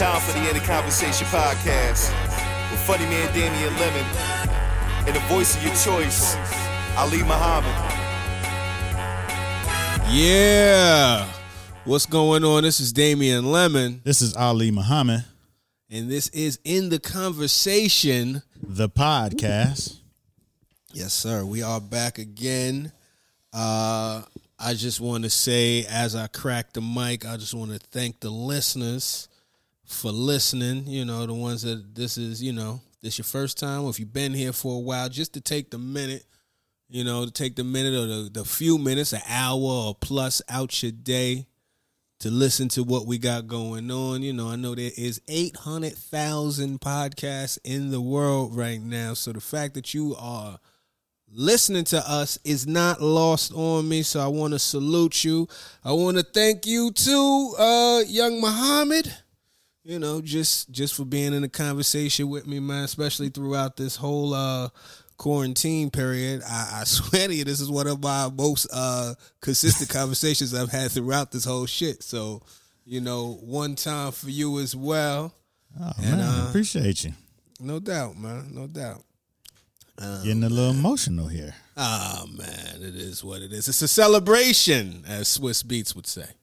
Time for the End of Conversation podcast with funny man Damian Lemon and the voice of your choice, Ali Muhammad. Yeah. What's going on? This is Damian Lemon. This is Ali Muhammad. And this is In the Conversation, the podcast. Yes, sir. We are back again. I just want to say, as I crack the mic, I just want to thank the listeners for listening. You know, the ones that this is your first time, or if you've been here for a while, just to take the minute, or the few minutes, an hour or plus out your day to listen to what we got going on. I know there is 800,000 podcasts in the world right now. So the fact that you are listening to us is not lost on me. So I want to salute you. I want to thank you too, young Muhammad. Just for being in a conversation with me, man, especially throughout this whole quarantine period. I swear to you, this is one of my most consistent conversations I've had throughout this whole shit. So, one time for you as well. Oh, and, man, appreciate you. No doubt, man. No doubt. Getting a little emotional here. Oh, man, it is what it is. It's a celebration, as Swiss Beats would say.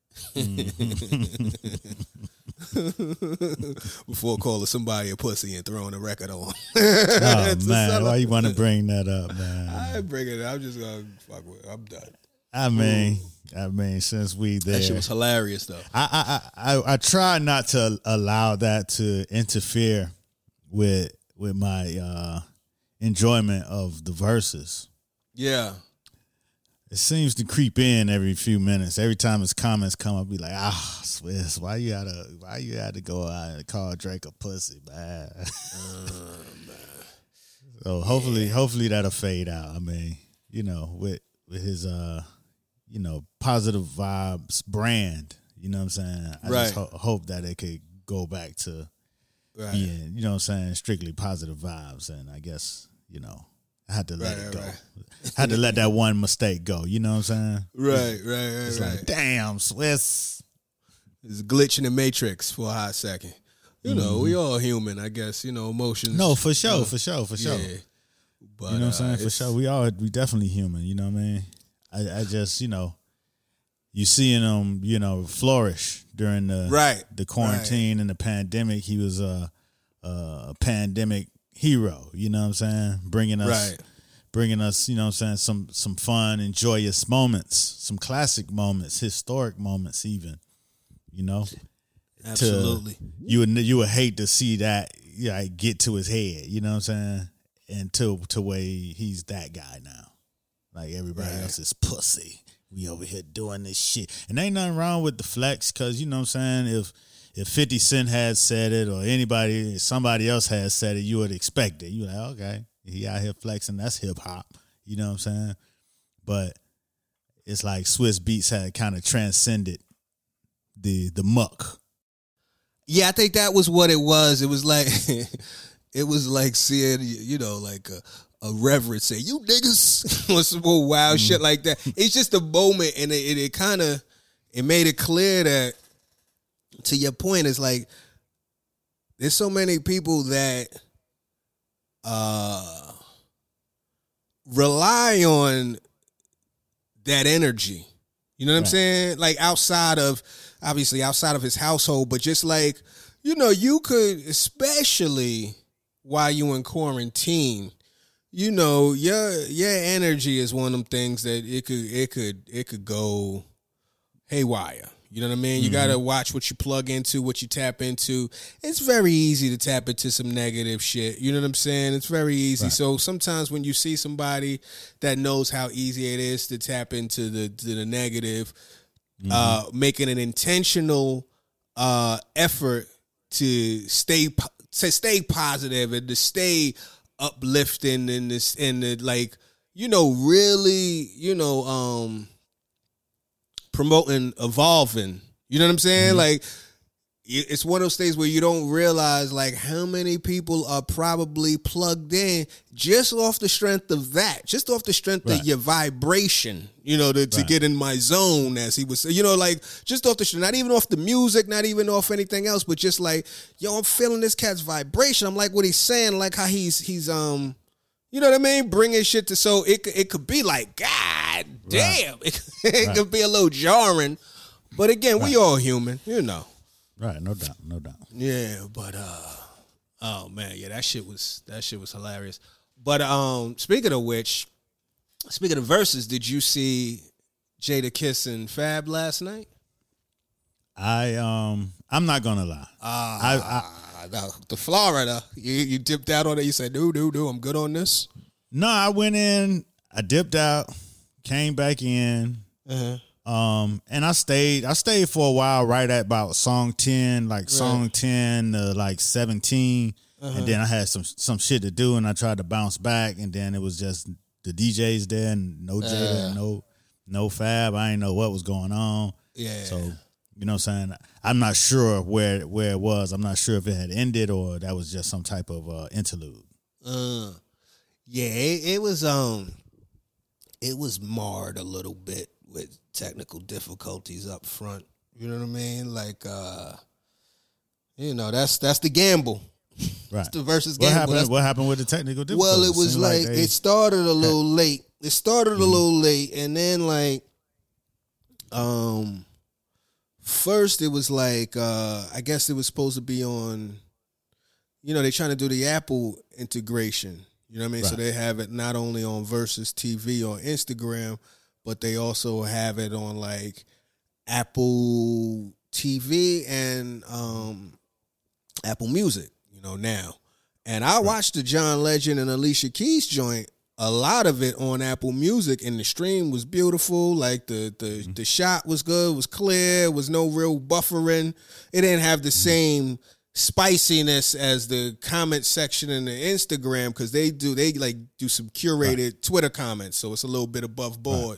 Before calling somebody a pussy and throwing a record on. Oh, man, why you want to bring that up, man? I ain't bringing it. I'm just going to fuck with it. I'm done. I mean, since we there. That shit was hilarious, though. I try not to allow that to interfere with my enjoyment of the verses. Yeah. It seems to creep in every few minutes. Every time his comments come up, be like, Swiss, why you had to go out and call Drake a pussy, man? Man. So hopefully that'll fade out. I mean, with his positive vibes brand, you know what I'm saying? I just hope that it could go back to being, strictly positive vibes. And I guess, I had to let it go. Right. Had to let that one mistake go. You know what I'm saying? Right. It's like, damn, Swiss. It's a glitch in the matrix for a hot second. We all human, I guess. Emotions. No, for sure. Yeah. But, you know what I'm saying? For sure. We definitely human. You know what I mean? I just, you seeing him, flourish during the quarantine and the pandemic. He was a pandemic hero, you know what I'm saying? Bringing us, you know what I'm saying, some fun and joyous moments, some classic moments, historic moments even, Absolutely. You would hate to see that get to his head, you know what I'm saying? And to where he's that guy now. Like everybody else is pussy. We over here doing this shit. And ain't nothing wrong with the flex, because, you know what I'm saying, if 50 Cent had said it or somebody else has said it, you would expect it. You're like, okay, he out here flexing. That's hip hop. You know what I'm saying? But it's like Swiss Beats had kind of transcended the muck. Yeah, I think that was what it was. It was like seeing, like a reverend say, "You niggas," or some more wild shit like that. It's just a moment, and it kind of made it clear that, to your point, it's like there's so many people that rely on that energy. You know what I'm saying? Like outside of his household, but just like, you could, especially while you in quarantine, your energy is one of them things that it could go haywire. You know what I mean? You got to watch what you plug into, what you tap into. It's very easy to tap into some negative shit. You know what I'm saying? It's very easy. Right. So sometimes when you see somebody that knows how easy it is to tap into the negative, making an intentional effort to stay positive and to stay uplifting in this, and really, promoting evolving. You know what I'm saying? Like, it's one of those things where you don't realize like how many people are probably plugged in just off the strength of that, just off the strength of your vibration, to get in my zone, as he was saying, like just off the strength, not even off the music, not even off anything else, but just like, I'm feeling this cat's vibration. I'm like what he's saying, like how he's you know what I mean? Bringing shit to, so it could be like, God damn, it could be a little jarring, but again, we all human, Right, no doubt. Yeah, but oh man, yeah, that shit was hilarious. But speaking of verses, did you see Jada kissing Fab last night? I'm not gonna lie. The Florida, you dipped out on it. You said, no, I'm good on this. No, I went in, I dipped out, came back in. And I stayed for a while, right at about song 10, song 10 to like 17. And then I had some shit to do, and I tried to bounce back, and then it was just the DJs there, and no Jada, no Fab. I didn't know what was going on. Yeah. So, you know what I'm saying? I'm not sure where it was. I'm not sure if it had ended or that was just some type of interlude. Yeah, it was marred a little bit with technical difficulties up front. You know what I mean? Like, that's the gamble. Right. It's the versus gamble. What happened with the technical difficulties? Well, it was it started a little late. And then first it was like, I guess it was supposed to be on, they're trying to do the Apple integration. You know what I mean? Right. So they have it not only on Versus TV or Instagram, but they also have it on like Apple TV and Apple Music, now. And I watched the John Legend and Alicia Keys joint, a lot of it on Apple Music, and the stream was beautiful. Like the shot was good, was clear, was no real buffering. It didn't have the same spiciness as the comment section in the Instagram, because they do some curated Twitter comments, so it's a little bit above board,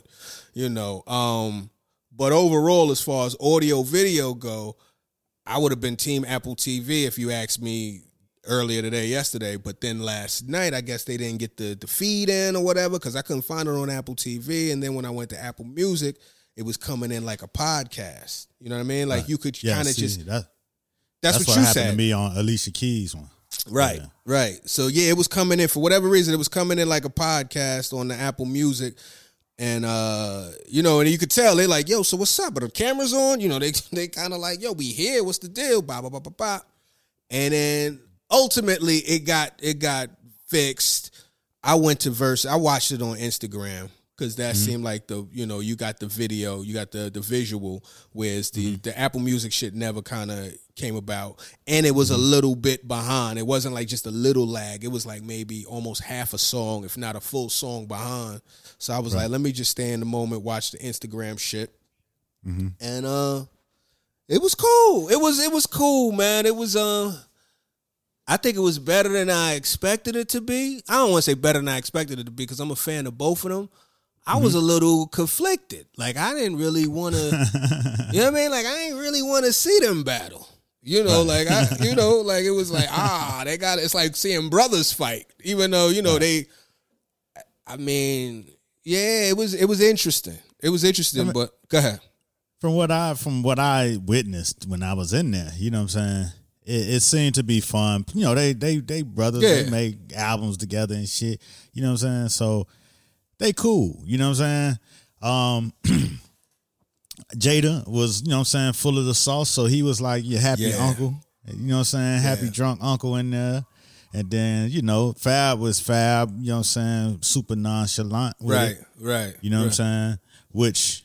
but overall, as far as audio video go, I would have been team Apple TV if you asked me yesterday, but then last night I guess they didn't get the feed in or whatever, because I couldn't find it on Apple TV, and then when I went to Apple Music, it was coming in like a podcast. You know what I mean? Like you could kind of just That's what you happened said to me on Alicia Keys one. Right, right. So yeah, it was coming in, for whatever reason, it was coming in like a podcast on the Apple Music. And and you could tell they're like, yo, so what's up? But the camera's on, they kind of like, yo, we here, what's the deal? Blah, blah, blah, blah, blah. And then ultimately it got fixed. I went to Verse, I watched it on Instagram, because that seemed like you got the video, you got the visual, whereas the Apple Music shit never kind of came about. And it was a little bit behind. It wasn't like just a little lag. It was like maybe almost half a song, if not a full song behind. So I was like, let me just stay in the moment, watch the Instagram shit. And it was cool. It was cool, man. It was I think it was better than I expected it to be. I don't want to say better than I expected it to be, because I'm a fan of both of them. I was a little conflicted. Like, I didn't really want to, you know what I mean? Like, I didn't really want to see them battle. Like, it was like, they got, it's like seeing brothers fight, even though, it was interesting. It was interesting, but go ahead. From what I witnessed when I was in there, you know what I'm saying? It seemed to be fun. They brothers, they make albums together and shit. You know what I'm saying? So they cool. You know what I'm saying? Jada was, you know what I'm saying, full of the sauce. So he was like your happy uncle. You know what I'm saying? Happy drunk uncle in there. And then, Fab was Fab, you know what I'm saying, super nonchalant with it. Right. You know what I'm saying? Which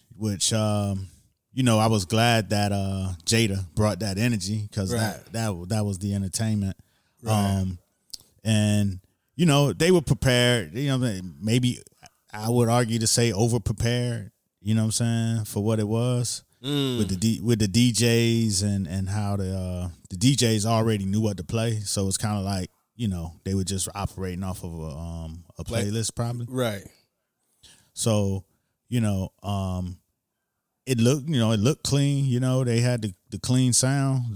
I was glad that Jada brought that energy, because that was the entertainment. Right. And they were prepared. Maybe I would argue to say over prepared. You know what I'm saying, for what it was with the DJs and how the DJs already knew what to play. So it's kind of like they were just operating off of a playlist probably. Right. So it looked clean. They had the clean sound.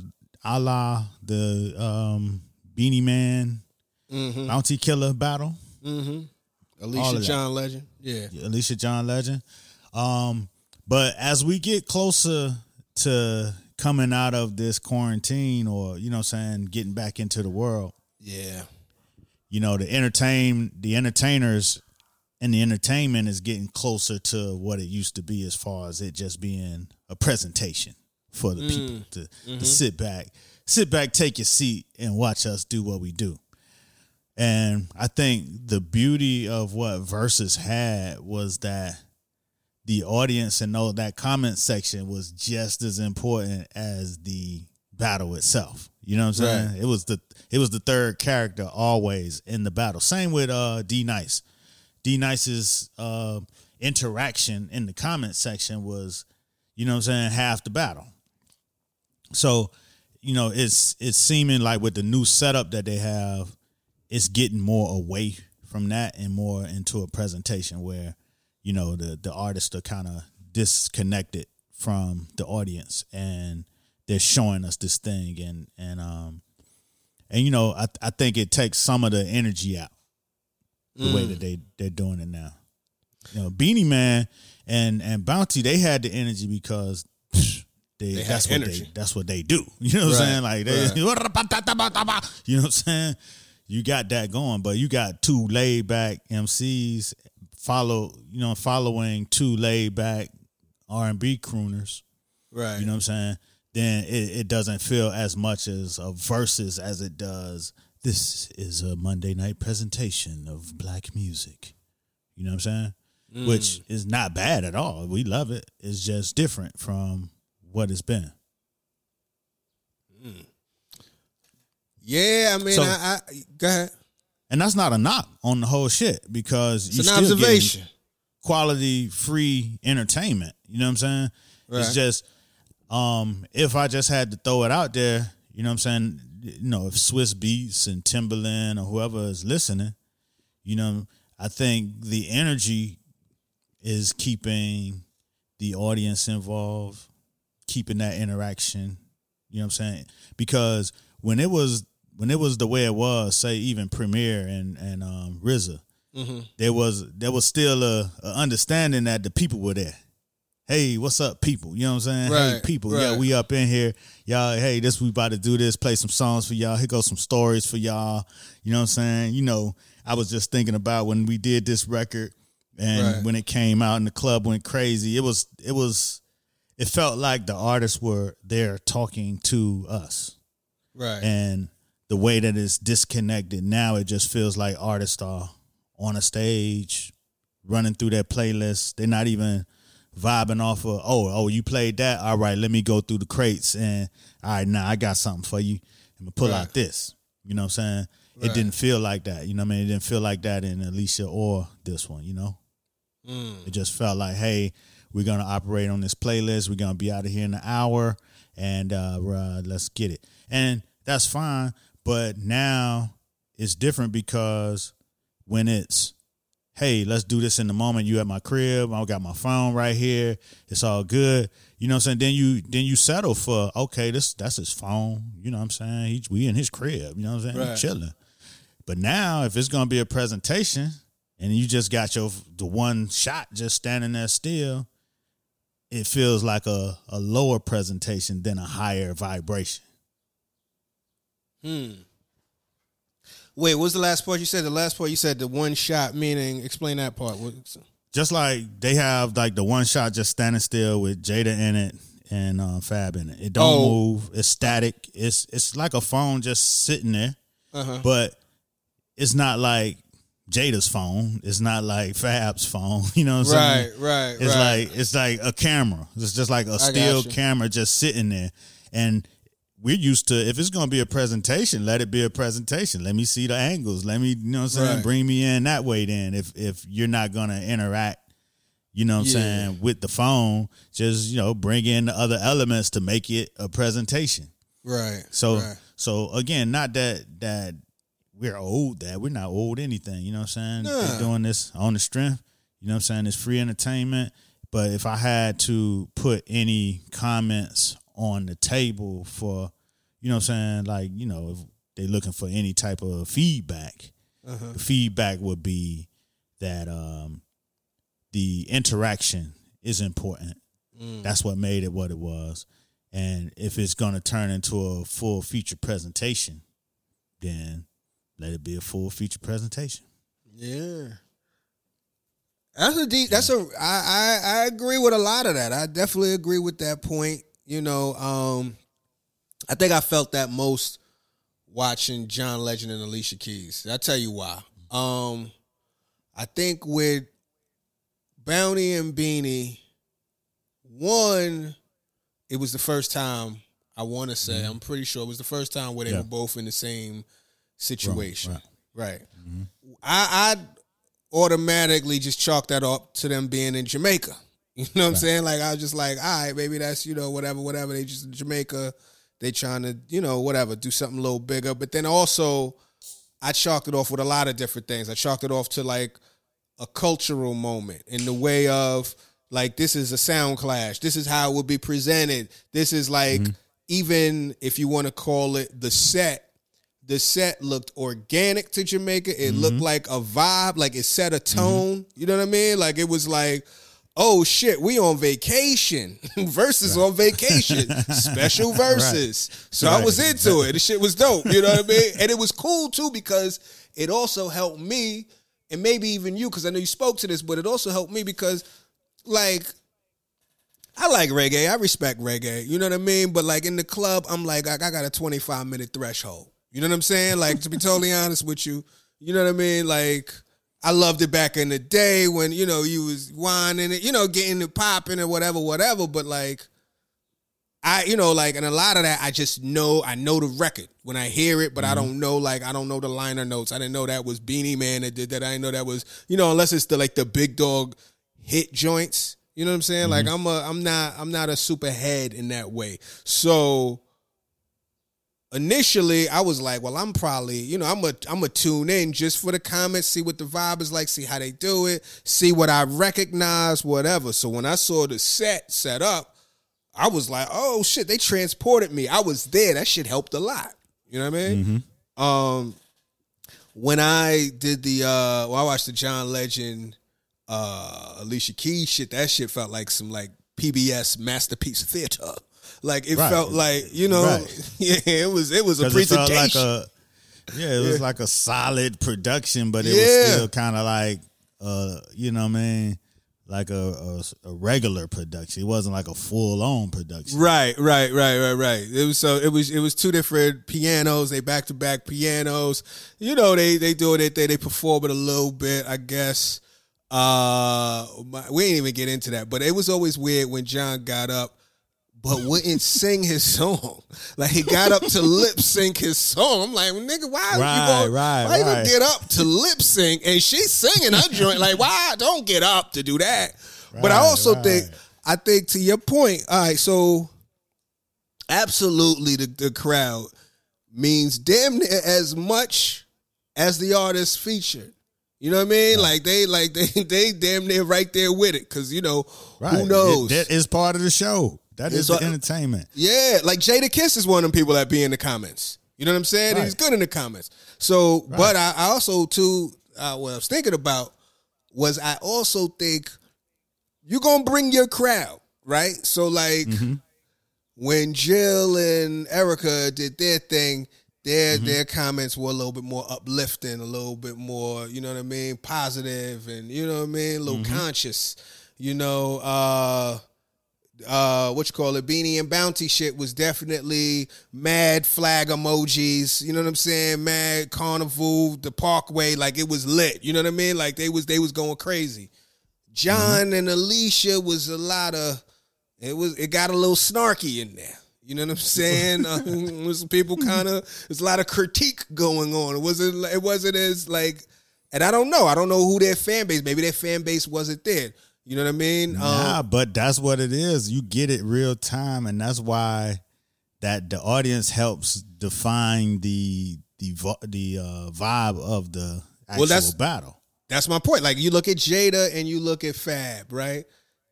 a la the Beanie Man, Bounty Killer battle. Alicia John Legend. Yeah. Alicia John Legend. But as we get closer to coming out of this quarantine or, you know what I'm saying, getting back into the world. Yeah. You know, the entertainers and the entertainment is getting closer to what it used to be as far as it just being a presentation for the people to sit back, take your seat and watch us do what we do. And I think the beauty of what Versus had was that the audience and that comment section was just as important as the battle itself. You know what I'm saying? Right. It was the third character always in the battle. Same with D Nice. D Nice's interaction in the comment section was, you know what I'm saying, half the battle. So, you know, it's seeming like with the new setup that they have, it's getting more away from that and more into a presentation where, you know, the artists are kind of disconnected from the audience and they're showing us this thing and you know, I think it takes some of the energy out the way that they're doing it now. You know, Beanie Man and Bounty, they had the energy because that's what they do. You know what I'm saying? Like you know what I'm saying? You got that going, but you got two laid back MCs following two laid back R&B crooners. Right. You know what I'm saying? Then it doesn't feel as much as a versus as it does. This is a Monday night presentation of black music. You know what I'm saying? Which is not bad at all. We love it. It's just different from what it's been. Yeah, I mean, I go ahead. And that's not a knock on the whole shit because it's an observation. Quality, free entertainment. You know what I'm saying? Right. It's just, if I just had to throw it out there, you know what I'm saying? You know, if Swiss Beats and Timberland or whoever is listening, you know, I think the energy is keeping the audience involved, keeping that interaction. You know what I'm saying? Because when it was the way it was, say even Premier and RZA, there was still a understanding that the people were there. Hey, what's up, people? You know what I'm saying? Right, hey, people, yeah, we up in here. Y'all, hey, we about to do this, play some songs for y'all. Here goes some stories for y'all. You know what I'm saying? You know, I was just thinking about when we did this record and when it came out and the club went crazy. It felt like the artists were there talking to us. Right. And the way that it's disconnected now, it just feels like artists are on a stage running through their playlists. They're not even vibing off of, oh, you played that? All right, let me go through the crates and all right, now I got something for you. I'm gonna pull out this. You know what I'm saying? It didn't feel like that. You know what I mean? It didn't feel like that in Alicia or this one, you know? It just felt like, hey, we're gonna operate on this playlist. We're gonna be out of here in an hour and let's get it. And that's fine, but now it's different because when it's, hey, let's do this in the moment. You at my crib. I got my phone right here. It's all good. You know what I'm saying? Then you settle for, okay, that's his phone. You know what I'm saying? We in his crib. You know what I'm saying? Right. Chilling. But now if it's going to be a presentation and you just got the one shot just standing there still, it feels like a lower presentation than a higher vibration. Wait, what was the last part you said? The last part you said the one shot, meaning, explain that part. Just like they have like the one shot just standing still with Jada in it and Fab in it. It don't move. It's static. It's like a phone just sitting there. But it's not like Jada's phone. It's not like Fab's phone. You know what I'm saying? It's like a camera. It's just like a still camera just sitting there. And we're used to, if it's going to be a presentation, let it be a presentation. Let me see the angles. Let me, you know what I'm saying, bring me in that way then. If you're not going to interact, you know what I'm saying, with the phone, just, you know, bring in the other elements to make it a presentation. Right. So again, not that we're old, that we're not old anything, you know what I'm saying? They're doing this on the strength, you know what I'm saying? It's free entertainment. But if I had to put any comments on the table for, you know what I'm saying? Like, you know, if they're looking for any type of feedback, the feedback would be that the interaction is important. That's what made it what it was. And if it's going to turn into a full feature presentation, then let it be a full feature presentation. Yeah. I agree with a lot of that. I definitely agree with that point. You know, I think I felt that most watching John Legend and Alicia Keys. I'll tell you why. I think with Bounty and Beanie, one, it was the first time, I want to say, I'm pretty sure it was the first time where they were both in the same situation. Right. Mm-hmm. I automatically just chalked that up to them being in Jamaica. You know what I'm saying? Like, I was just like, all right, maybe that's, you know, whatever. They just in Jamaica. They trying to, you know, whatever, do something a little bigger. But then also, I chalked it off with a lot of different things. I chalked it off to, like, a cultural moment in the way of, like, this is a sound clash. This is how it would be presented. This is, like, even if you want to call it the set looked organic to Jamaica. It looked like a vibe, like it set a tone. You know what I mean? Like, it was like, oh shit, we on vacation. Versus on vacation. Special verses. So I was into it. The shit was dope. You know what I mean? And it was cool too because it also helped me, and maybe even you, because I know you spoke to this, but it also helped me because, like, I like reggae. I respect reggae. You know what I mean? But, like, in the club, I'm like, I got a 25-minute threshold. You know what I'm saying? Like, to be totally honest with you, you know what I mean? Like, I loved it back in the day when, you know, you was whining it, you know, getting it popping or whatever. But, like, you know, like, and a lot of that, I know the record when I hear it, but I don't know, like, I don't know the liner notes. I didn't know that was Beanie Man that did that. I didn't know that was, you know, unless it's the big dog hit joints. You know what I'm saying? Like, I'm not a super head in that way. So initially, I was like, well, I'm probably, you know, I'm a tune in just for the comments, see what the vibe is like, see how they do it, see what I recognize, whatever. So when I saw the set up, I was like, oh shit, they transported me. I was there. That shit helped a lot. You know what I mean? When I did I watched the John Legend, Alicia Keys shit, that shit felt like some, like, PBS masterpiece theater. Like, it felt like, you know, it was a presentation. It was like a solid production, but it was still kind of like, you know what I mean, like a regular production. It wasn't like a full on production. Right. It was two different pianos. They back to back pianos. You know, they do it. They perform it a little bit, I guess. We ain't even get into that, but it was always weird when John got up but wouldn't sing his song. Like, he got up to lip sync his song. I'm like, well, nigga, why you gonna get up to lip sync and she's singing her joint? Like, why? Don't get up to do that. But I also think to your point, all right, so absolutely the crowd means damn near as much as the artist featured. You know what I mean? Right. They damn near right there with it, because, you know, who knows? That is part of the show. That is the entertainment. Yeah, like Jadakiss is one of them people that be in the comments. You know what I'm saying? Right. He's good in the comments. So, but I also too, what I was thinking about was, I also think you're gonna bring your crowd, right? So, like, when Jill and Erica did their thing, their comments were a little bit more uplifting, a little bit more, you know what I mean, positive, and, you know what I mean, a little conscious. You know, Beanie and Bounty shit was definitely mad flag emojis, you know what I'm saying, mad carnival, the Parkway, like, it was lit, you know what I mean, like, they was going crazy. John and Alicia was a lot of, it got a little snarky in there. You know what I'm saying? Was people there's a lot of critique going on. It wasn't as, like, and I don't know who their fan base, maybe their fan base wasn't there. You know what I mean? But that's what it is. You get it real time, and that's why that the audience helps define the vibe of the actual battle. That's my point. Like, you look at Jada and you look at Fab, right?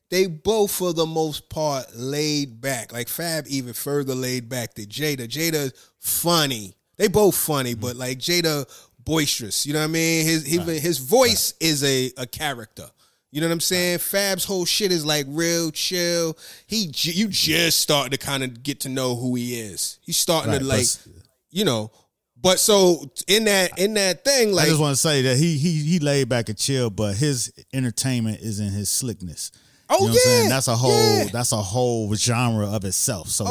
they both for the most part laid back. Like Fab even further laid back than Jada. Jada funny. They both funny, but like Jada boisterous. You know what I mean? His voice is a character. You know what I'm saying? Fab's whole shit is like real chill. You just starting to kind of get to know who he is. He's starting to like, you know. But so in that thing, like I just want to say that he laid back and chill, but his entertainment is in his slickness. Oh, you know yeah. what I'm saying? That's a whole genre of itself. So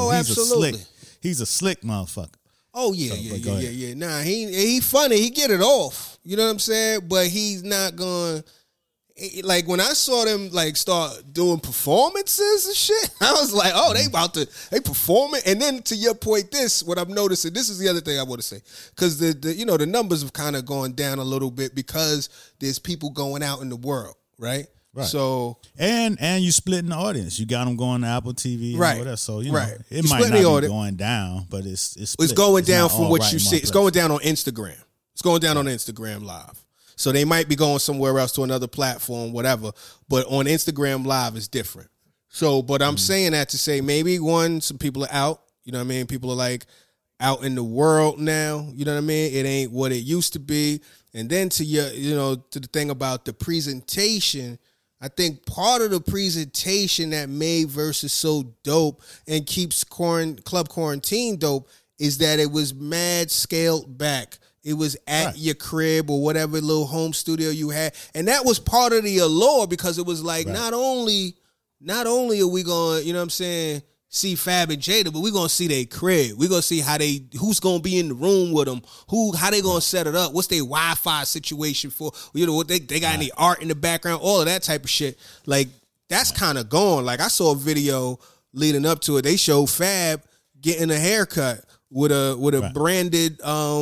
he's a slick motherfucker. Oh yeah, yeah. Nah, he funny. He get it off. You know what I'm saying? But he's not going. Like when I saw them like start doing performances and shit, I was like, oh, they performing. And then to your point, what I'm noticing, this is the other thing I want to say, because the numbers have kind of gone down a little bit because there's people going out in the world, right? Right. So and you splitting the audience. You got them going to Apple TV, and right? Whatever. So you right. know it might not be going down, but it's split. It's going down not from all what right you in see. one It's place. going down on Instagram. It's going down on Instagram Live. So they might be going somewhere else to another platform, whatever. But on Instagram Live is different. So, but I'm saying that to say maybe some people are out. You know what I mean? People are like out in the world now. You know what I mean? It ain't what it used to be. And then to the thing about the presentation, I think part of the presentation that made Versus so dope and keeps Club Quarantine dope is that it was mad scaled back. It was at your crib or whatever little home studio you had. And that was part of the allure because it was like, not only are we going, you know what I'm saying, see Fab and Jada, but we're going to see their crib. We're going to see who's going to be in the room with them, how they going to set it up, what's their Wi-Fi situation for, you know, what they got any art in the background, all of that type of shit. Like, that's kind of gone. Like, I saw a video leading up to it. They showed Fab getting a haircut with a branded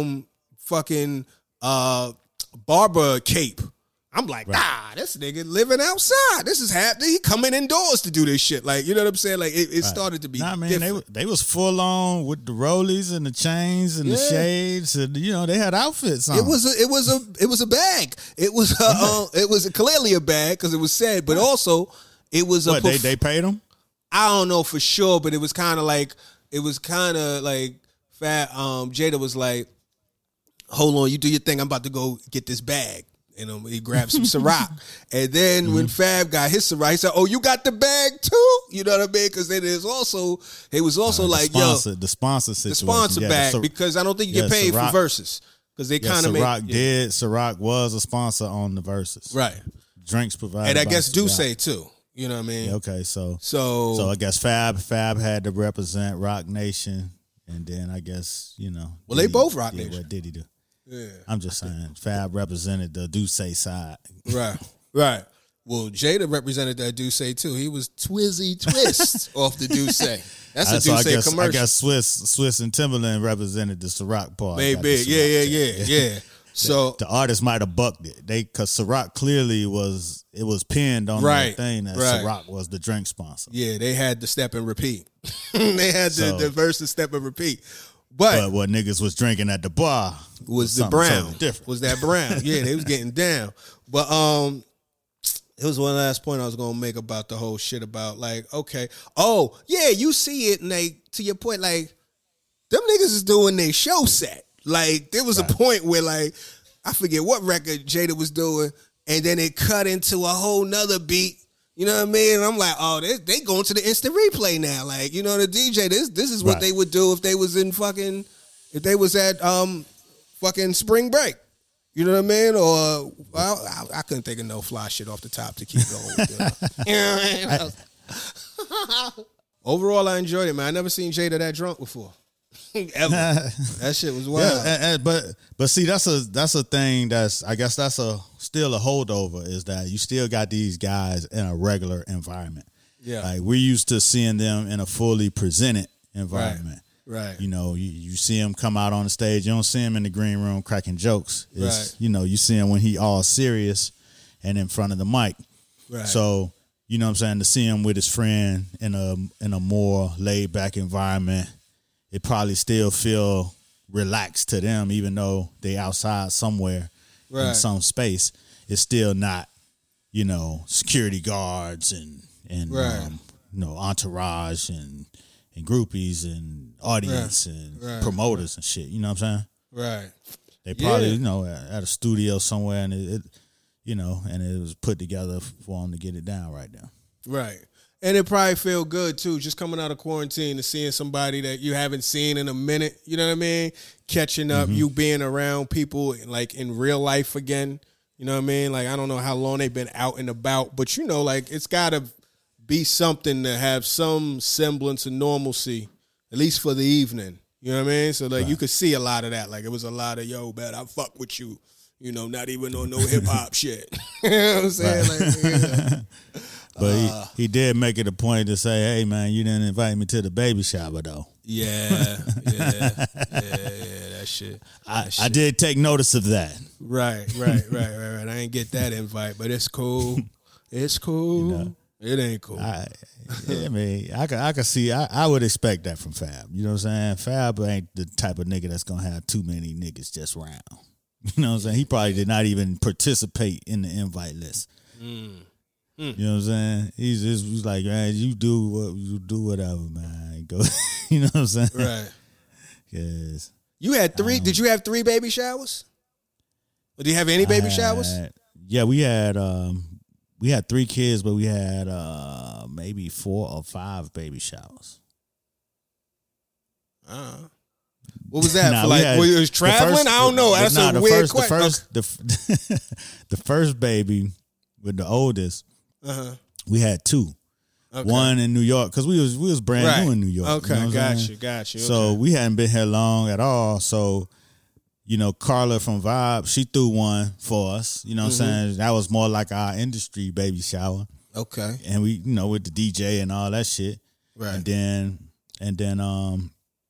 fucking barber cape. I'm like, this nigga living outside. This is happening. He coming indoors to do this shit. Like, you know what I'm saying? Like, it started to be different. They was full on with the rollies and the chains and the shades, and you know they had outfits on. It was a bag. It was clearly a bag because it was said, but also it was what they paid them. I don't know for sure, but it was kind of like Fat. Jada was like, hold on, you do your thing. I'm about to go get this bag. And he grabbed some Ciroc. And then when Fab got his Ciroc, he said, oh, you got the bag too? You know what I mean? Because it was also like, the sponsor situation. The sponsor bag, because I don't think you get paid for Versus. Because they kind of Ciroc was a sponsor on the Versus. Right. Drinks provided. And I guess Duce too. You know what I mean? Yeah, okay, so I guess Fab had to represent Rock Nation, and then I guess, you know. Well, they both Rock Nation. What did he do? Yeah. I'm just saying, Fab represented the Duce side. Right. Well, Jada represented that Duce too. He was Twizzy Twist off the Duce. That's a Duce commercial. I guess Swiss and Timberland represented the Ciroc part. Maybe, yeah. So the artist might have bucked it. Because Ciroc clearly was pinned on the thing that Ciroc was the drink sponsor. Yeah, they had the step and repeat. They had the Versus step and repeat. But what niggas was drinking at the bar was the brown. Totally different. Was that brown? Yeah, they was getting down. But it was one last point I was gonna make about the whole shit about like, okay, oh yeah, you see it, and like to your point, like them niggas is doing their show set. Like there was a point where like I forget what record Jada was doing, and then it cut into a whole nother beat. You know what I mean? And I'm like, oh, they going to the instant replay now. Like, you know, the DJ, this is what they would do if they was if they was at fucking spring break. You know what I mean? Or I couldn't think of no fly shit off the top to keep going. You know what I mean? Overall, I enjoyed it, man. I never seen Jada that drunk before. Ever. That shit was wild. Yeah, but see, that's a thing I guess that's still a holdover, is that you still got these guys in a regular environment. Yeah. Like we're used to seeing them in a fully presented environment. Right. You know, you see him come out on the stage. You don't see him in the green room cracking jokes. It's, you know, you see him when he all serious and in front of the mic. Right. So, you know what I'm saying, to see him with his friend in a more laid back environment, it probably still feel relaxed to them, even though they outside somewhere in some space. It's still not, you know, security guards and and Right. entourage and groupies and audience and promoters and shit. You know what I'm saying? Right. They probably at a studio somewhere, and it and it was put together for them to get it down right now. Right. And it probably feel good too, just coming out of quarantine and seeing somebody that you haven't seen in a minute. You know what I mean? Catching up, you being around people like in real life again. You know what I mean? Like, I don't know how long they've been out and about, but like it's got to be something to have some semblance of normalcy, at least for the evening. You know what I mean? So like you could see a lot of that. Like it was a lot of, yo, man, I fuck with you. Not even on no hip hop shit. You know what I'm saying? Like, But he did make it a point to say, hey, man, you didn't invite me to the baby shower, though. Yeah, that shit. I did take notice of that. Right. I ain't get that invite, but it's cool. It's cool. It ain't cool. I can see, I would expect that from Fab. You know what I'm saying? Fab ain't the type of nigga that's going to have too many niggas just around. You know what I'm saying? He probably did not even participate in the invite list. You know what I'm saying? He's like, man, you do whatever, man. Go. You know what I'm saying? Right. Yes. You had 3. Did you have 3 baby showers? Or do you have any baby showers? Yeah, we had 3 kids, but we had maybe 4 or 5 baby showers. What was that? Were you traveling? I don't know. That's a weird question. The first baby with the oldest, we had 2. Okay. One in New York, because we was brand new in New York. Okay, you know got you. Okay. So we hadn't been here long at all. So, Carla from Vibe, she threw one for us. You know what I'm saying? That was more like our industry baby shower. Okay. And we, with the DJ and all that shit. Right. And then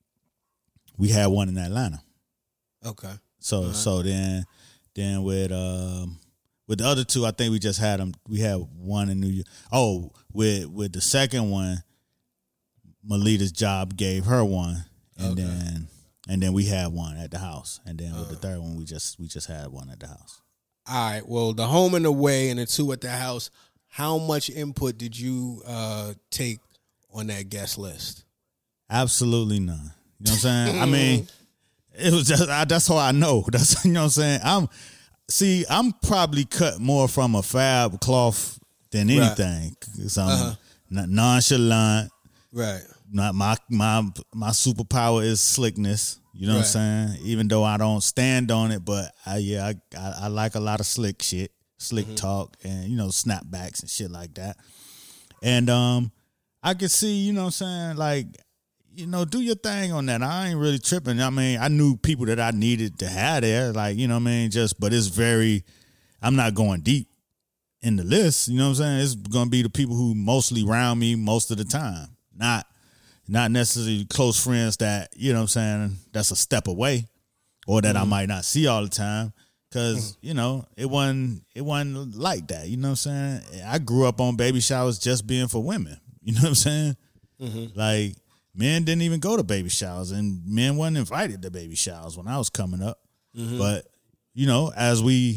we had one in Atlanta. Okay. So then with the other 2, I think we just had them. We had one in New York. Oh, with the second one, Melita's job gave her one, and then we had one at the house, and then with the third one, we just had one at the house. All right. Well, the home and away and the 2 at the house. How much input did you take on that guest list? Absolutely none. You know what I'm saying? I mean, it was just that's how I know. That's, you know what I'm saying? I'm probably cut more from a Fab cloth than anything. Right. I'm not nonchalant. Right. Not my superpower is slickness. You know what I'm saying? Even though I don't stand on it, but I like a lot of slick shit, talk, and snapbacks and shit like that. And I could see, you know what I'm saying, like, do your thing on that. I ain't really tripping. I mean, I knew people that I needed to have there, like, you know what I mean? But it's I'm not going deep in the list, you know what I'm saying? It's going to be the people who mostly round me most of the time. Not necessarily close friends that, you know what I'm saying, that's a step away or that I might not see all the time. Because, it wasn't like that, you know what I'm saying? I grew up on baby showers just being for women, you know what I'm saying? Like, men didn't even go to baby showers, and men wasn't invited to baby showers when I was coming up. But, as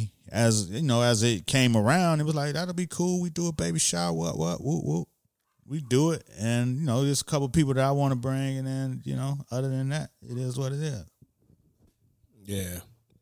it came around, it was like, that'll be cool. We do a baby shower, whoop. We do it. And, there's a couple people that I want to bring, and then, other than that, it is what it is. Yeah.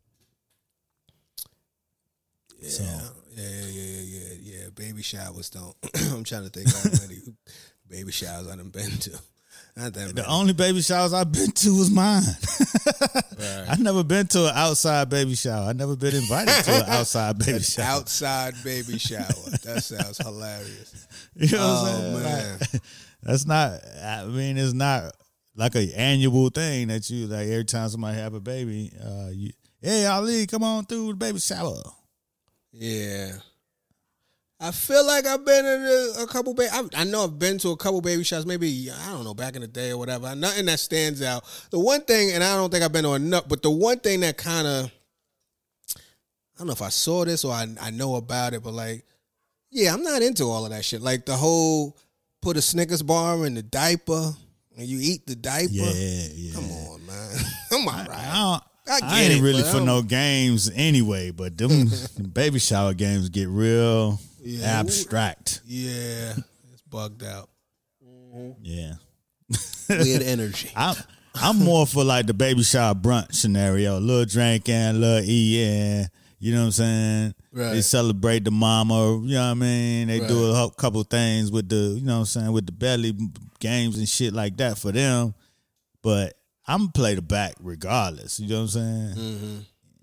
Yeah. Baby showers don't. I'm trying to think how many baby showers I done been to. Not that many. The only baby showers I've been to was mine. Right. I've never been to an outside baby shower. I've never been invited to an outside baby shower. Outside baby shower. That sounds hilarious. You know what I'm saying? Man. Like, that's not, it's not like an annual thing that you, like, every time somebody have a baby, hey, Ali, come on through the baby shower. Yeah. I feel like I've been in a couple I know I've been to a couple baby showers, maybe, I don't know, back in the day or whatever. Nothing that stands out. The one thing, and I don't think I've been to enough, but the one thing that kind of, I don't know if I saw this or I know about it, but like, yeah, I'm not into all of that shit. Like the whole put a Snickers bar in the diaper and you eat the diaper. Yeah. Come on, man. I'm all right. I ain't really for no games anyway, but them baby shower games get real abstract. Yeah. It's bugged out. Yeah. Weird energy. I'm more for like the baby shower brunch scenario. A little drinking, a little eating. You know what I'm saying? Right. They celebrate the mama. You know what I mean? They do a couple things with the, you know what I'm saying, with the belly games and shit like that for them. But I'm going to play the back regardless. You know what I'm saying? Mm-hmm.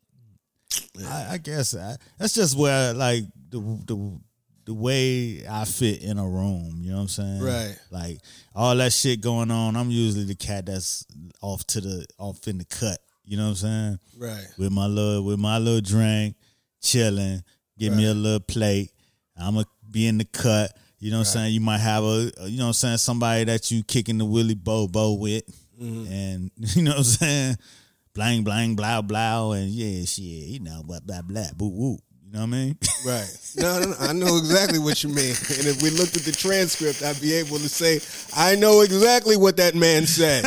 Yeah. I guess that's just where, like, the way I fit in a room. You know what I'm saying? Right. Like, all that shit going on, I'm usually the cat that's off in the cut. You know what I'm saying? Right. With my little drink, chilling, give me a little plate. I'ma be in the cut. You know what I'm saying? You might have you know what I'm saying, somebody that you kicking the Willy Bobo with. Mm-hmm. And you know what I'm saying? Blang, blang, blah, blah, and yeah, shit, you know, blah, blah, blah, boo, woo. You know what I mean? Right. No, I know exactly what you mean. And if we looked at the transcript, I'd be able to say, I know exactly what that man said.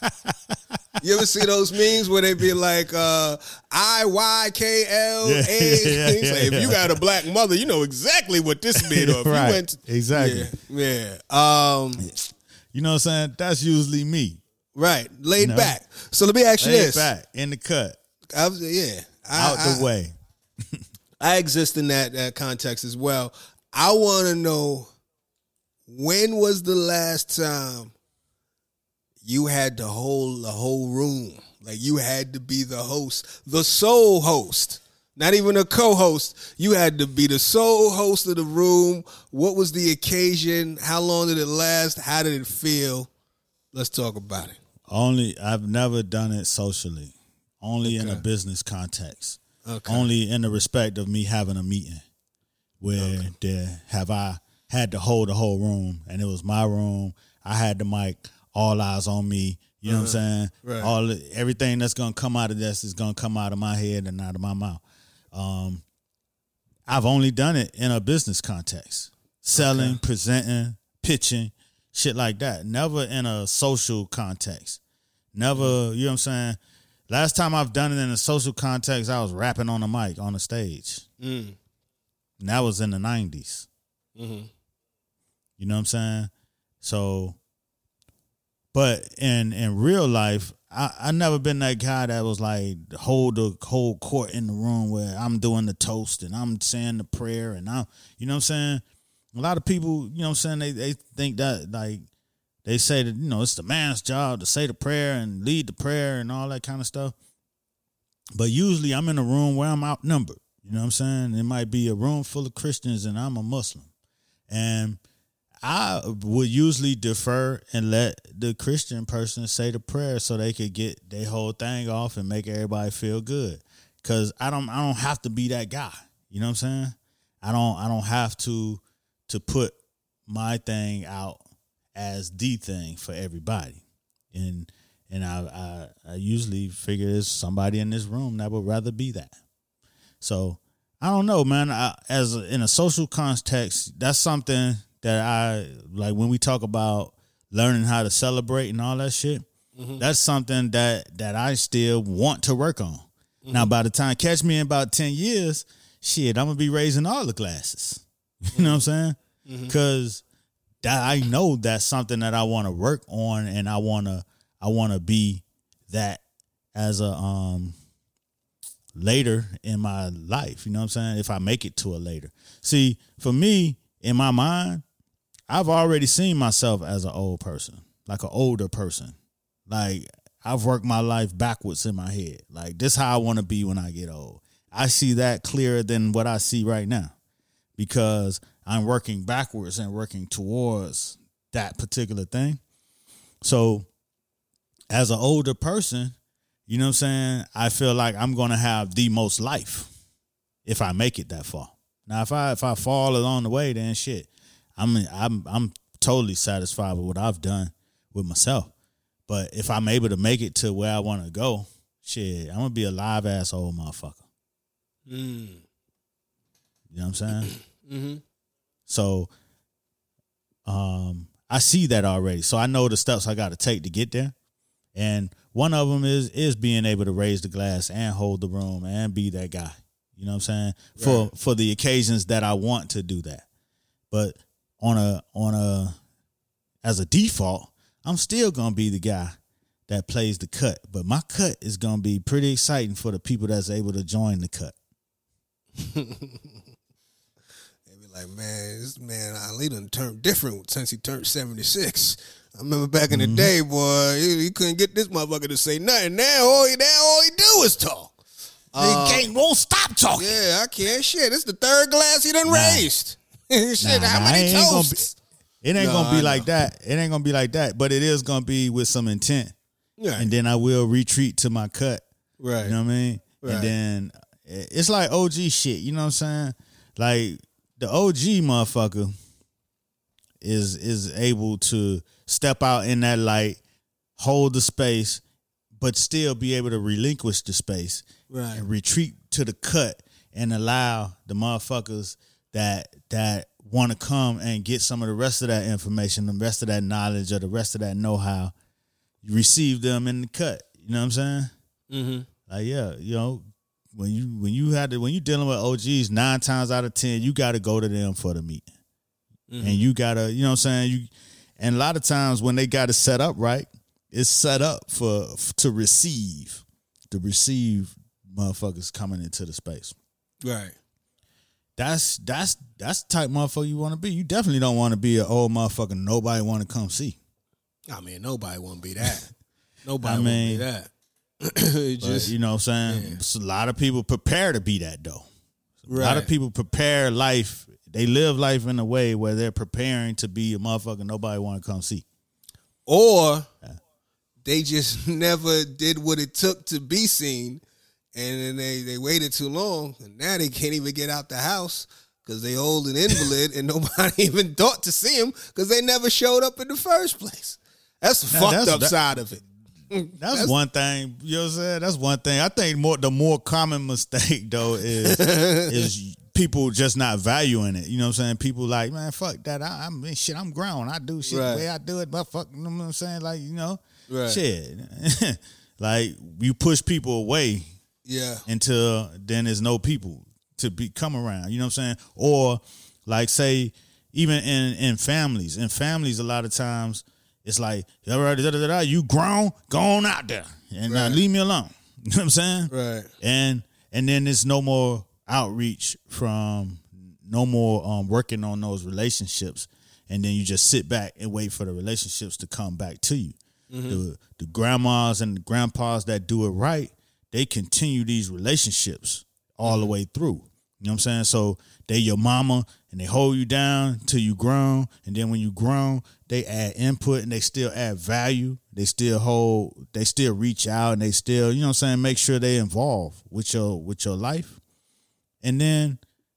You ever see those memes where they be like, IYKLA? If you got a black mother, you know exactly what this means. Or if right. you went Exactly. Yeah. You know what I'm saying? That's usually me. Right. Laid back. So let me ask you this. Laid back, in the cut. Out the way. I exist in that context as well. I want to know, when was the last time you had to hold the whole room? Like, you had to be the host, the sole host, not even a co-host. You had to be the sole host of the room. What was the occasion? How long did it last? How did it feel? Let's talk about it. I've never done it socially. Only in a business context. Okay. Only in the respect of me having a meeting where I had to hold the whole room, and it was my room. I had the mic, all eyes on me. You know what I'm saying? Right. Everything that's gonna come out of this is gonna come out of my head and out of my mouth. I've only done it in a business context, selling, presenting, pitching, shit like that. Never in a social context. Never, you know what I'm saying? Last time I've done it in a social context, I was rapping on the mic on the stage. And that was in the 90s. Mm-hmm. You know what I'm saying? So, but in real life, I never been that guy that was like hold the whole court in the room where I'm doing the toast and I'm saying the prayer and I'm, you know what I'm saying? A lot of people, you know what I'm saying, they think that, like, they say that, you know, it's the man's job to say the prayer and lead the prayer and all that kind of stuff. But usually I'm in a room where I'm outnumbered. You know what I'm saying? It might be a room full of Christians and I'm a Muslim. And I would usually defer and let the Christian person say the prayer so they could get their whole thing off and make everybody feel good. Cause I don't have to be that guy. You know what I'm saying? I don't have to put my thing out as the thing for everybody. And I usually figure there's somebody in this room that would rather be that. So I don't know, man. In a social context, that's something that I like when we talk about learning how to celebrate and all that shit. Mm-hmm. That's something that I still want to work on. Mm-hmm. Now, by the time catch me in about 10 years, shit, I'm gonna be raising all the classes. You know what I'm saying? Because I know that's something that I want to work on, and I wanna be that as a later in my life. You know what I'm saying? If I make it to a later. See, for me, in my mind, I've already seen myself as an old person, like an older person. Like, I've worked my life backwards in my head. Like, this is how I want to be when I get old. I see that clearer than what I see right now because I'm working backwards and working towards that particular thing. So as an older person, you know what I'm saying, I feel like I'm going to have the most life if I make it that far. Now, if I fall along the way, then shit, I'm totally satisfied with what I've done with myself. But if I'm able to make it to where I want to go, shit, I'm going to be a live ass old motherfucker. You know what I'm saying? Mm-hmm. So, I see that already. So I know the steps I got to take to get there. And one of them is being able to raise the glass and hold the room and be that guy. You know what I'm saying? Right. For the occasions that I want to do that. But as a default, I'm still gonna be the guy that plays the cut, but my cut is gonna be pretty exciting for the people that's able to join the cut. They be like, man, this man Ali done turned different since he turned 76. I remember back in the day, boy, he couldn't get this motherfucker to say nothing. Now all he do is talk. He won't stop talking. Yeah, I can't. Shit, this is the third glass he done raised. Shit, how many toasts? It ain't gonna be like that. It ain't gonna be like that, but it is gonna be with some intent. Yeah. And then I will retreat to my cut. Right. You know what I mean? Right. And then it's like OG shit. You know what I'm saying? Like the OG motherfucker is able to step out in that light, hold the space, but still be able to relinquish the space. Right. And retreat to the cut and allow the motherfuckers that want to come and get some of the rest of that information, the rest of that knowledge, or the rest of that know-how, you receive them in the cut. You know what I'm saying? Mm-hmm. Like, yeah, you know, when you dealing with OGs, 9 times out of 10, you got to go to them for the meeting, and you gotta, you know what I'm saying? And a lot of times when they got it set up right, it's set up to receive motherfuckers coming into the space. Right. That's the type motherfucker you want to be. You definitely don't want to be an old motherfucker nobody want to come see. I mean, nobody want to be that. Nobody want to be that. Just, you know what I'm saying? Yeah. A lot of people prepare to be that, though. Right. A lot of people prepare life. They live life in a way where they're preparing to be a motherfucker nobody want to come see. Or they just never did what it took to be seen, and then they waited too long, and now they can't even get out the house because they old and invalid, and nobody even thought to see them because they never showed up in the first place. That's the fucked up side of it. That's one thing. You know what I'm saying? That's one thing. I think the more common mistake though is people just not valuing it. You know what I'm saying? People like, man, fuck that. I mean, shit, I'm grown. I do shit the way I do it, but fuck, you know what I'm saying? Like, you know, shit. Like, you push people away. Yeah. Until then there's no people to come around. You know what I'm saying? Or like, say, even in families. In families, a lot of times it's like, you grown, go on out there and leave me alone. You know what I'm saying? Right. And then there's no more outreach from, no more working on those relationships. And then you just sit back and wait for the relationships to come back to you. Mm-hmm. The grandmas and the grandpas that do it right, they continue these relationships all the way through. You know what I'm saying? So they your mama and they hold you down till you grown. And then when you grown, they add input and they still add value. They still reach out and they still, you know what I'm saying, make sure they involved with your life. And then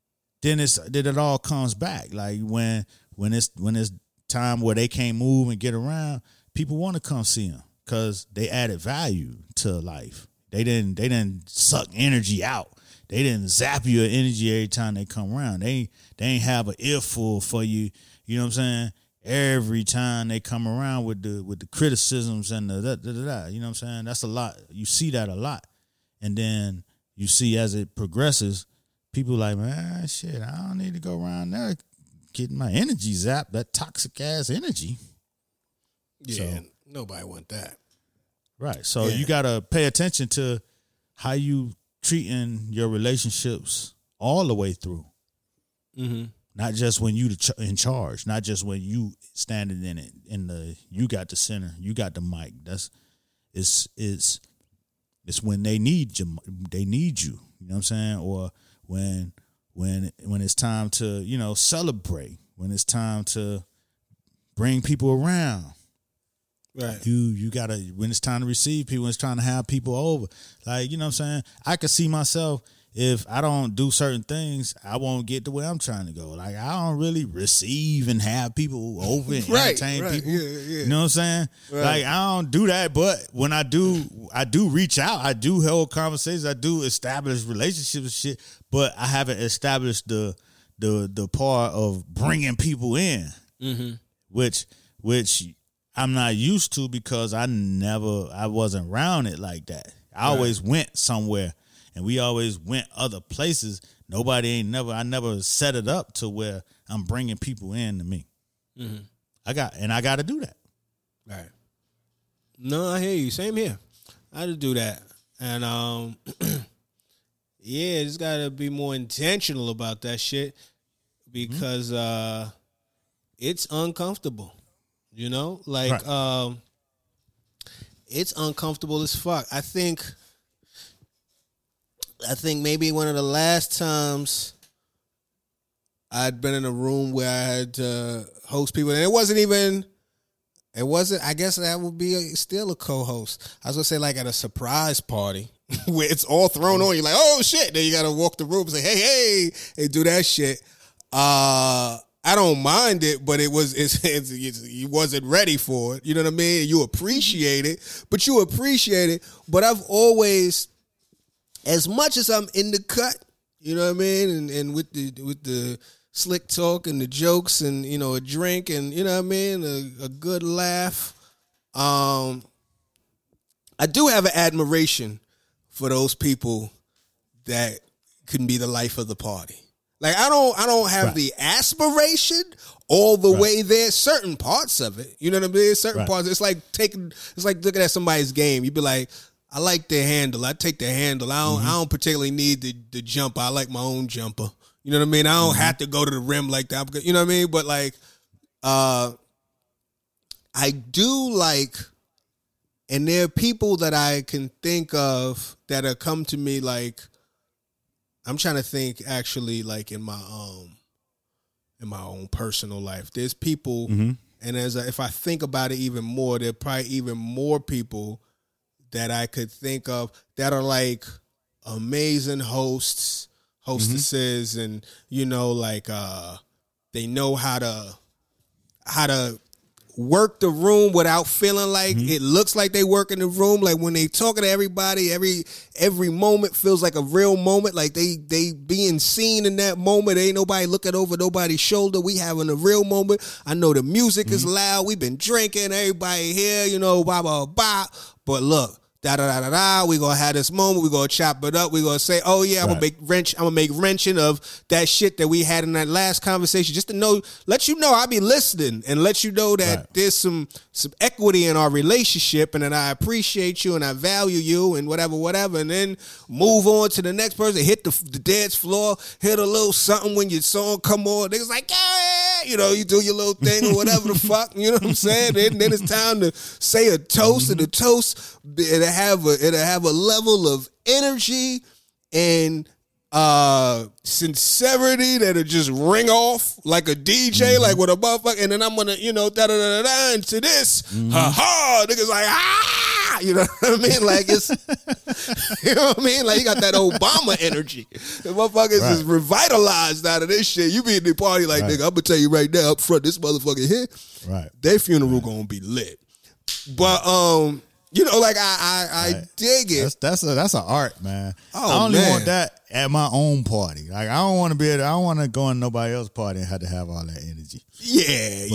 it all comes back. Like when it's time where they can't move and get around, people want to come see them because they added value to life. They didn't suck energy out. They didn't zap your energy every time they come around. They ain't have an earful for you. You know what I'm saying? Every time they come around with the criticisms and the da-da-da-da. You know what I'm saying? That's a lot. You see that a lot. And then you see as it progresses, people like, man, shit, I don't need to go around there getting my energy zapped, that toxic ass energy. Yeah, so, nobody want that. Right. So you got to pay attention to how you treating your relationships all the way through. Mm-hmm. Not just when you in charge, not just when you standing in it, you got the center, you got the mic. It's when they need you. They need you. You know what I'm saying? Or when it's time to, you know, celebrate. When it's time to bring people around. Right. You gotta, when it's time to receive people, when it's trying to have people over. Like, you know what I'm saying? I could see myself, if I don't do certain things, I won't get to where I'm trying to go. Like, I don't really receive and have people over and entertain people. Yeah. You know what I'm saying? Right. Like, I don't do that, but when I do reach out. I do hold conversations. I do establish relationships and shit, but I haven't established the part of bringing people in, which I'm not used to because I wasn't around it like that. I always went somewhere and we always went other places. I never set it up to where I'm bringing people in to me. I got to do that. Right. No, I hear you. Same here. I had to do that. And yeah, just gotta be more intentional about that shit because it's uncomfortable. You know? Like it's uncomfortable as fuck. I think maybe one of the last times I'd been in a room where I had to host people, and it wasn't, I guess that would be still a co-host. I was going to say like at a surprise party where it's all thrown on you, like, oh shit, then you got to walk the room and say, hey, and do that shit. I don't mind it, but you wasn't ready for it. You know what I mean? You appreciate it, but I've always, as much as I'm in the cut, you know what I mean? And with the slick talk and the jokes and, you know, a drink and, you know what I mean, a good laugh. I do have an admiration for those people that can be the life of the party. Like I don't have the aspiration all the way there. Certain parts of it, you know what I mean? Certain parts. It's like looking at somebody's game. You'd be like, I like their handle. I take their handle. I don't particularly need the jumper. I like my own jumper. You know what I mean? I don't have to go to the rim like that. You know what I mean? But like, I do like, and there are people that I can think of that have come to me like, I'm trying to think actually like in my own personal life. There's people, and if I think about it even more, there are probably even more people that I could think of that are like amazing hostesses, and you know, like they know how to work the room without feeling like it looks like they work in the room. Like when they talking to everybody, every moment feels like a real moment. Like they being seen in that moment. Ain't nobody looking over nobody's shoulder. We having a real moment. I know the music is loud. We've been drinking. Everybody here, you know, blah blah blah. But look. We gonna have this moment. We gonna chop it up. We gonna say, "Oh yeah, I'm gonna make mention of that shit that we had in that last conversation." Just to let you know, I'll be listening and let you know that there's some equity in our relationship, and that I appreciate you and I value you and whatever. And then move on to the next person. Hit the dance floor. Hit a little something when your song come on. Niggas like, yeah, you know, you do your little thing or whatever the fuck. You know what I'm saying? Then it's time to say a toast, and the toast it'll have a level of energy and sincerity that'll just ring off like a DJ, like with a motherfucker. And then I'm gonna, you know, da-da-da-da-da into this. Ha-ha! Niggas like, ah! You know what I mean? Like it's, you know what I mean? Like you got that Obama energy. The motherfuckers is revitalized out of this shit. You be in the party like, nigga, I'm gonna tell you right now up front, this motherfucker here, their funeral gonna be lit. But, you know, like I dig it. That's an art, man. Oh, I only want that at my own party. Like I don't want to go in nobody else's party and have to have all that energy. Yeah.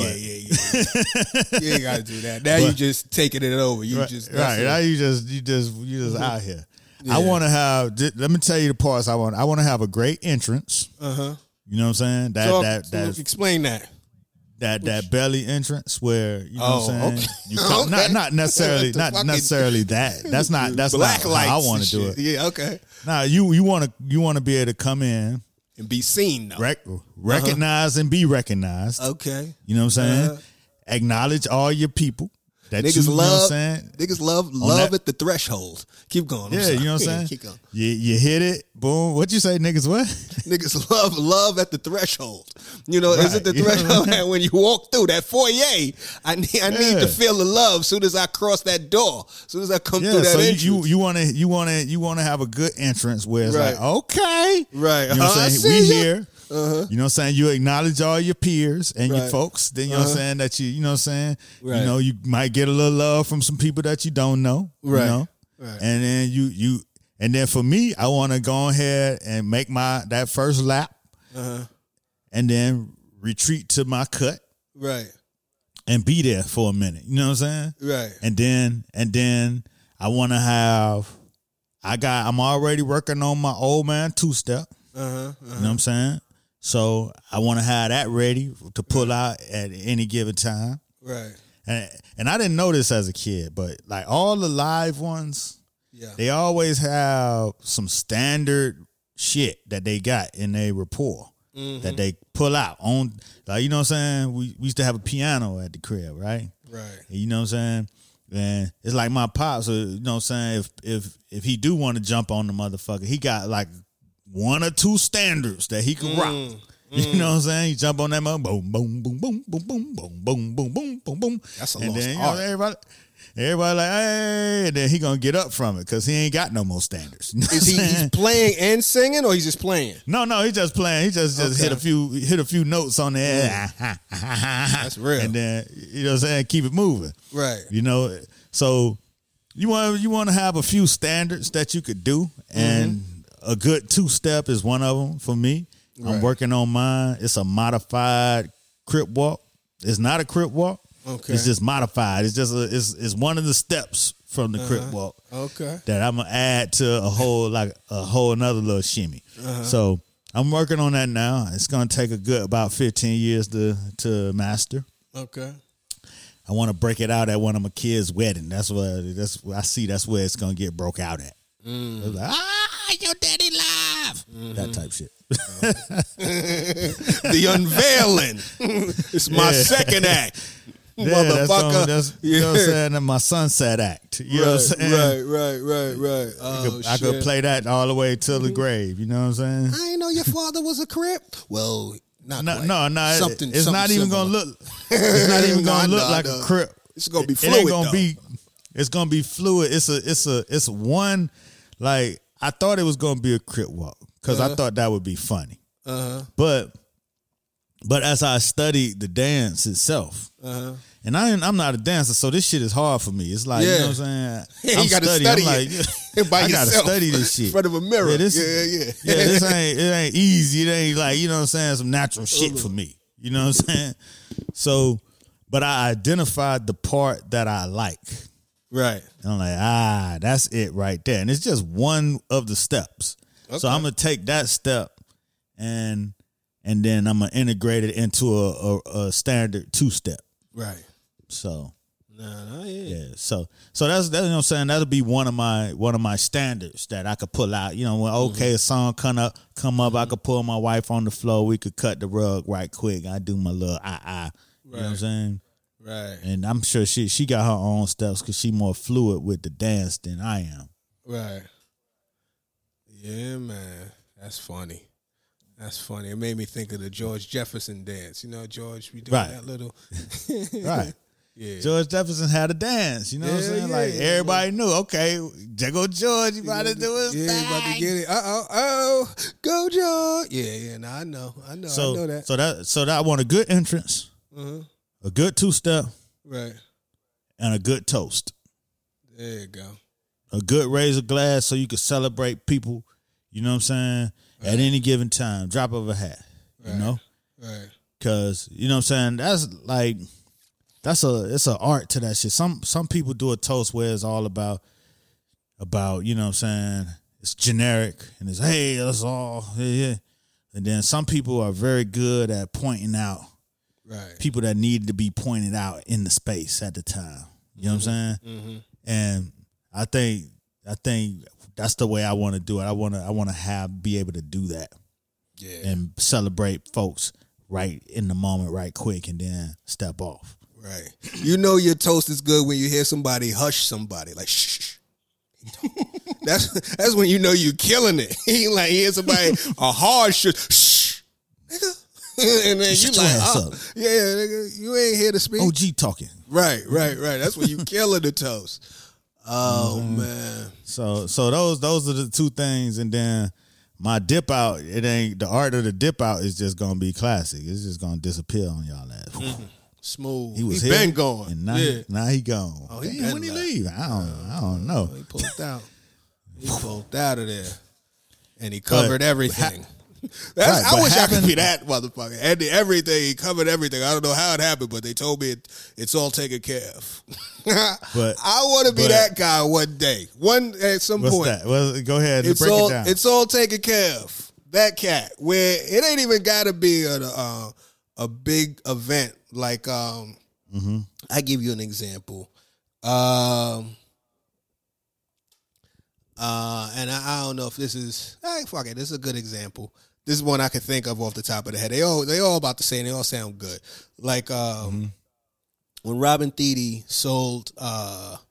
You ain't got to do that. Now you just taking it over. You just now you just out here. Yeah. I want to have. Let me tell you the parts I want. I want to have a great entrance. You know what I'm saying? That explain that. That belly entrance where you know what I'm saying, you come, not necessarily that. That's not how I want to do it. Yeah, okay. Now you want to be able to come in and be seen, though. Recognize and be recognized. Okay. You know what I'm saying? Acknowledge all your people. That niggas you know love, what I'm saying? Niggas love at the threshold. Keep going. Yeah, you know what I'm saying? Keep going. You hit it, boom. What you say, niggas? What? Niggas love at the threshold. You know, is it the threshold that when you walk through that foyer? I need to feel the love as soon as I cross that door. As soon as I come through that so entrance. you wanna have a good entrance where it's like, okay, right? You know what I'm saying? We here. You know what I'm saying? You acknowledge all your peers and your folks. Then you know what I'm saying? That you know what I'm saying? You know, you might get a little love from some people that you don't know. Right. You know? Right. And then and then for me, I want to go ahead and make that first lap. And then retreat to my cut. Right. And be there for a minute. You know what I'm saying? Right. And then I want to have I'm already working on my old man two-step. You know what I'm saying? So I want to have that ready to pull out at any given time. Right. And I didn't know this as a kid, but like all the live ones, they always have some standard shit that they got in their rapport that they pull out on. Like, you know what I'm saying? We used to have a piano at the crib, right? Right. And you know what I'm saying? And it's like my pops, so, you know what I'm saying? If he do want to jump on the motherfucker, he got like one or two standards that he can rock. You know what I'm saying? He jump on that mother, boom, boom, boom, boom, boom, boom, boom, boom, boom, boom, boom, boom. That's a and lost then, you art. know, everybody like, hey, and then he gonna get up from it because he ain't got no more standards. You know Is he's playing and singing, or he's just playing? No, he just playing. He just hit a few notes on there. That's real. And then, you know what I'm saying, keep it moving. Right. You know, so you want to have a few standards that you could do, and a good two-step is one of them for me. I'm Right. working on mine. It's a modified crip walk. It's not a crip walk. Okay. It's just modified. It's just it's one of the steps from the crip walk. Okay. That I'm gonna add to a whole another little shimmy. So I'm working on that now. It's gonna take a good about 15 years to master. Okay. I want to break it out at one of my kids' wedding. That's where I see. That's where it's gonna get broke out at. It's like, your daddy live. That type shit. The unveiling. It's my second act. Motherfucker. That's you know what I'm saying? That's my sunset act. You know what I'm saying? Right. Oh, I could play that all the way till the grave. You know what I'm saying? I didn't know your father was a Crip. Well, not No, quite. no. Something. It's not even similar. gonna look. It's not even gonna No, look like no. a crip. It's gonna be It fluid. ain't gonna though. be. It's gonna be fluid. It's one. Like I thought it was gonna be a crip walk because I thought that would be funny. But as I studied the dance itself, and I'm not a dancer, so this shit is hard for me. It's like, you know what I'm saying? You gotta study I'm it by I gotta yourself study this shit in front of a mirror. Yeah, this, Yeah. this it ain't easy. It ain't like, you know what I'm saying, some natural shit for me. You know what I'm saying? So, but I identified the part that I like. Right. And I'm like, that's it right there. And it's just one of the steps. Okay. So I'm gonna take that step and then I'm gonna integrate it into a standard two-step. Right. So Yeah. So that's you know what I'm saying, that'll be one of my standards that I could pull out. You know, when a song come up, I could pull my wife on the floor, we could cut the rug right quick. I do my little You know what I'm saying? Right. And I'm sure she got her own steps because she more fluid with the dance than I am. Right. Yeah, man. That's funny. It made me think of the George Jefferson dance. You know, George, we doing that little. Right. Yeah. George Jefferson had a dance. You know what I'm saying? Like everybody knew. Okay, there go George. You about to do his thing. Yeah, about to get it. Go George. Yeah. No, I know. I know that. So that I want a good entrance, a good two-step, Right. and a good toast. There you go. A good raise of glass so you can celebrate people, you know what I'm saying, at any given time. Drop of a hat, you know? Right. Because, you know what I'm saying, that's like, it's an art to that shit. Some people do a toast where it's all about, you know what I'm saying, it's generic, and it's, hey, that's all, yeah. And then some people are very good at pointing out people that need to be pointed out in the space at the time. You know what I'm saying? And I think that's the way I want to do it. I want to be able to do that, and celebrate folks right in the moment, right quick, and then step off. Right. You know your toast is good when you hear somebody hush somebody like shh. That's when you know you're killing it. You like hear somebody a hard shh, nigga, and then Shut you your like, ass oh, up. yeah, nigga, you ain't here to speak. OG talking. Right. That's when you killing the toast. Oh man. So those are the two things, and then my dip out. It ain't the art of the dip out is just gonna be classic. It's just gonna disappear on y'all ass. Smooth. He was He here, been gone. and now he gone. Oh, he Damn, been when he left. leave? I don't know. He pulled out. He pulled out of there, and he covered everything. I wish I could be that motherfucker. And everything, he covered everything. I don't know how it happened, but they told me it's all taken care of. But I want to be that guy one day. At some what's point. that? Well, go ahead and It's break all it down. it's all taken care of. That cat, where it ain't even got to be a big event. Like, I give you an example. And I don't know if this is, fuck it, this is a good example. This is one I can think of off the top of the head. They all about the same. They all sound good. Like when Robin Thede sold what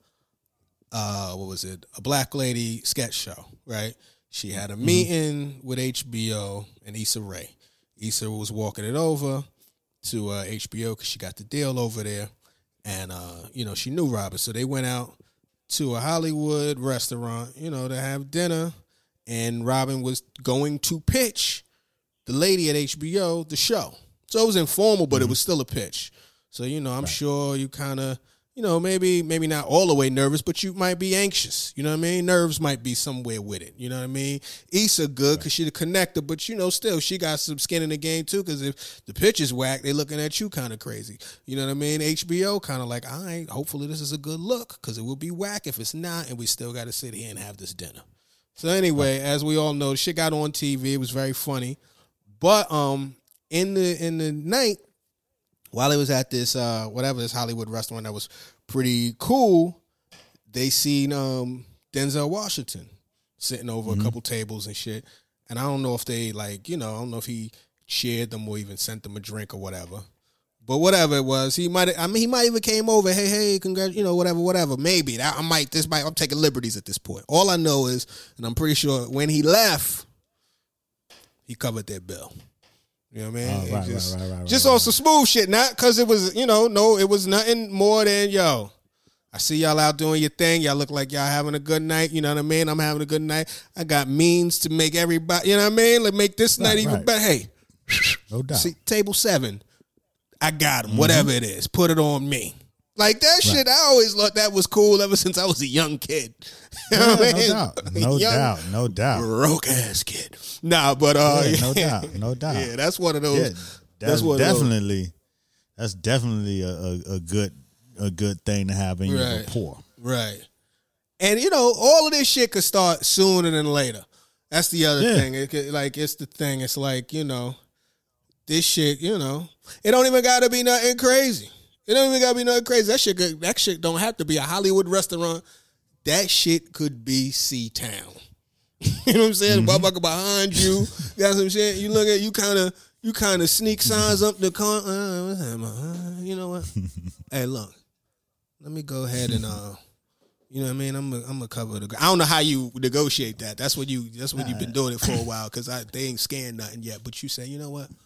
was it? A Black Lady sketch show, right? She had a meeting with HBO and Issa Rae. Issa was walking it over to HBO because she got the deal over there, and she knew Robin, so they went out to a Hollywood restaurant, to have dinner, and Robin was going to pitch the lady at HBO the show. So it was informal, but it was still a pitch. So, I'm sure you kind of, maybe not all the way nervous, but you might be anxious. You know what I mean? Nerves might be somewhere with it. You know what I mean? Issa good because she's a connector, but, still she got some skin in the game too, because if the pitch is whack, they looking at you kind of crazy. You know what I mean? HBO kind of like, all right, hopefully this is a good look, because it will be whack if it's not, and we still got to sit here and have this dinner. So anyway, as we all know, shit got on TV. It was very funny. But in the night, while it was at this this Hollywood restaurant that was pretty cool, they seen Denzel Washington sitting over a couple tables and shit. And I don't know if they I don't know if he cheered them or even sent them a drink or whatever. But whatever it was, he might even came over, hey, congrats, whatever. Maybe I'm taking liberties at this point. All I know is, and I'm pretty sure when he left, he covered their bill. You know what I mean? Right. Just on some smooth shit, not because it was, it was nothing more than, I see y'all out doing your thing. Y'all look like y'all having a good night. You know what I mean? I'm having a good night. I got means to make everybody, you know what I mean? Like make this night even better. Hey, no doubt. See, table 7, I got him. Whatever it is, put it on me. Like that shit, I always thought that was cool ever since I was a young kid. You know what I mean? No doubt. Broke ass kid. Nah, but no doubt. Yeah, that's one of those. Yeah, that's definitely a good thing to have in your rapport. Right. And all of this shit could start sooner than later. That's the other thing. It's the thing. It's like, this shit, it don't even gotta be nothing crazy. It don't even gotta be nothing crazy. That shit don't have to be a Hollywood restaurant. That shit could be C-Town. You know what I'm saying? The motherfucker behind you got some shit. You look at you kind of sneak signs up the car. You know what? Hey, look. Let me go ahead and you know what I mean? I'm gonna cover the. I don't know how you negotiate that. That's what you've been doing it for a while, because they ain't scanned nothing yet. But you say, you know what?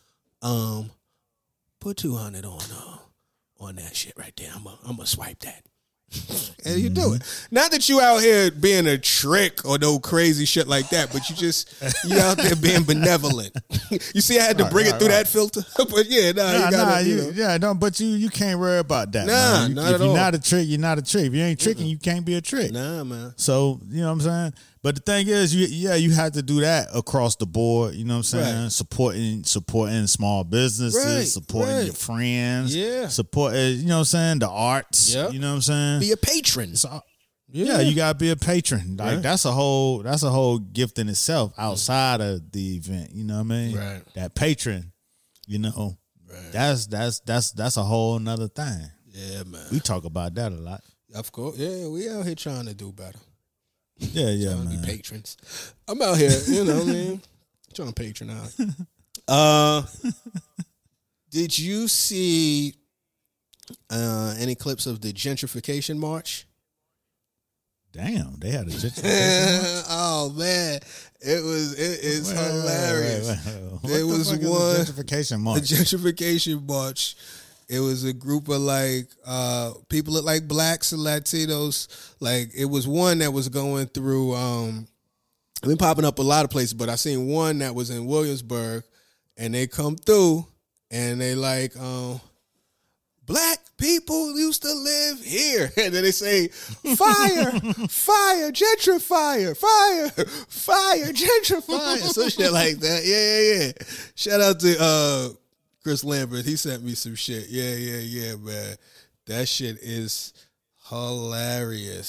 Put 200 on that shit right there. I'm gonna swipe that. And you do it. Not that you out here being a trick or no crazy shit like that, but you out there being benevolent. You see, I had to bring it through that filter. But you gotta, but you can't worry about that. Nah, man. not at all. If you're not a trick, you're not a trick. If you ain't tricking, you can't be a trick. Nah, man. So, you know what I'm saying? But the thing is, you have to do that across the board. You know what I'm saying? Supporting small businesses, supporting your friends, supporting, you know what I'm saying, the arts. You know what I'm saying? Be a patron. So, you gotta be a patron. Like that's a whole gift in itself outside of the event. You know what I mean? Right. That patron, that's a whole nother thing. Yeah, man. We talk about that a lot. Of course. Yeah, we out here trying to do better. Yeah, trying man. to be patrons. I'm out here, you know what I mean? Trying to patronize. Did you see any clips of the gentrification march? Damn, they had a gentrification march? Oh man, it's hilarious. What There was the fuck one is a gentrification march. The gentrification march. It was a group of people look like blacks and Latinos. Like it was one that was going through. I've been popping up a lot of places, but I seen one that was in Williamsburg, and they come through and they like, black people used to live here, and then they say, fire, fire, gentrifier, fire, gentrifier, some shit like that. Yeah. Shout out to Chris Lambert, he sent me some shit. Yeah, man. That shit is hilarious.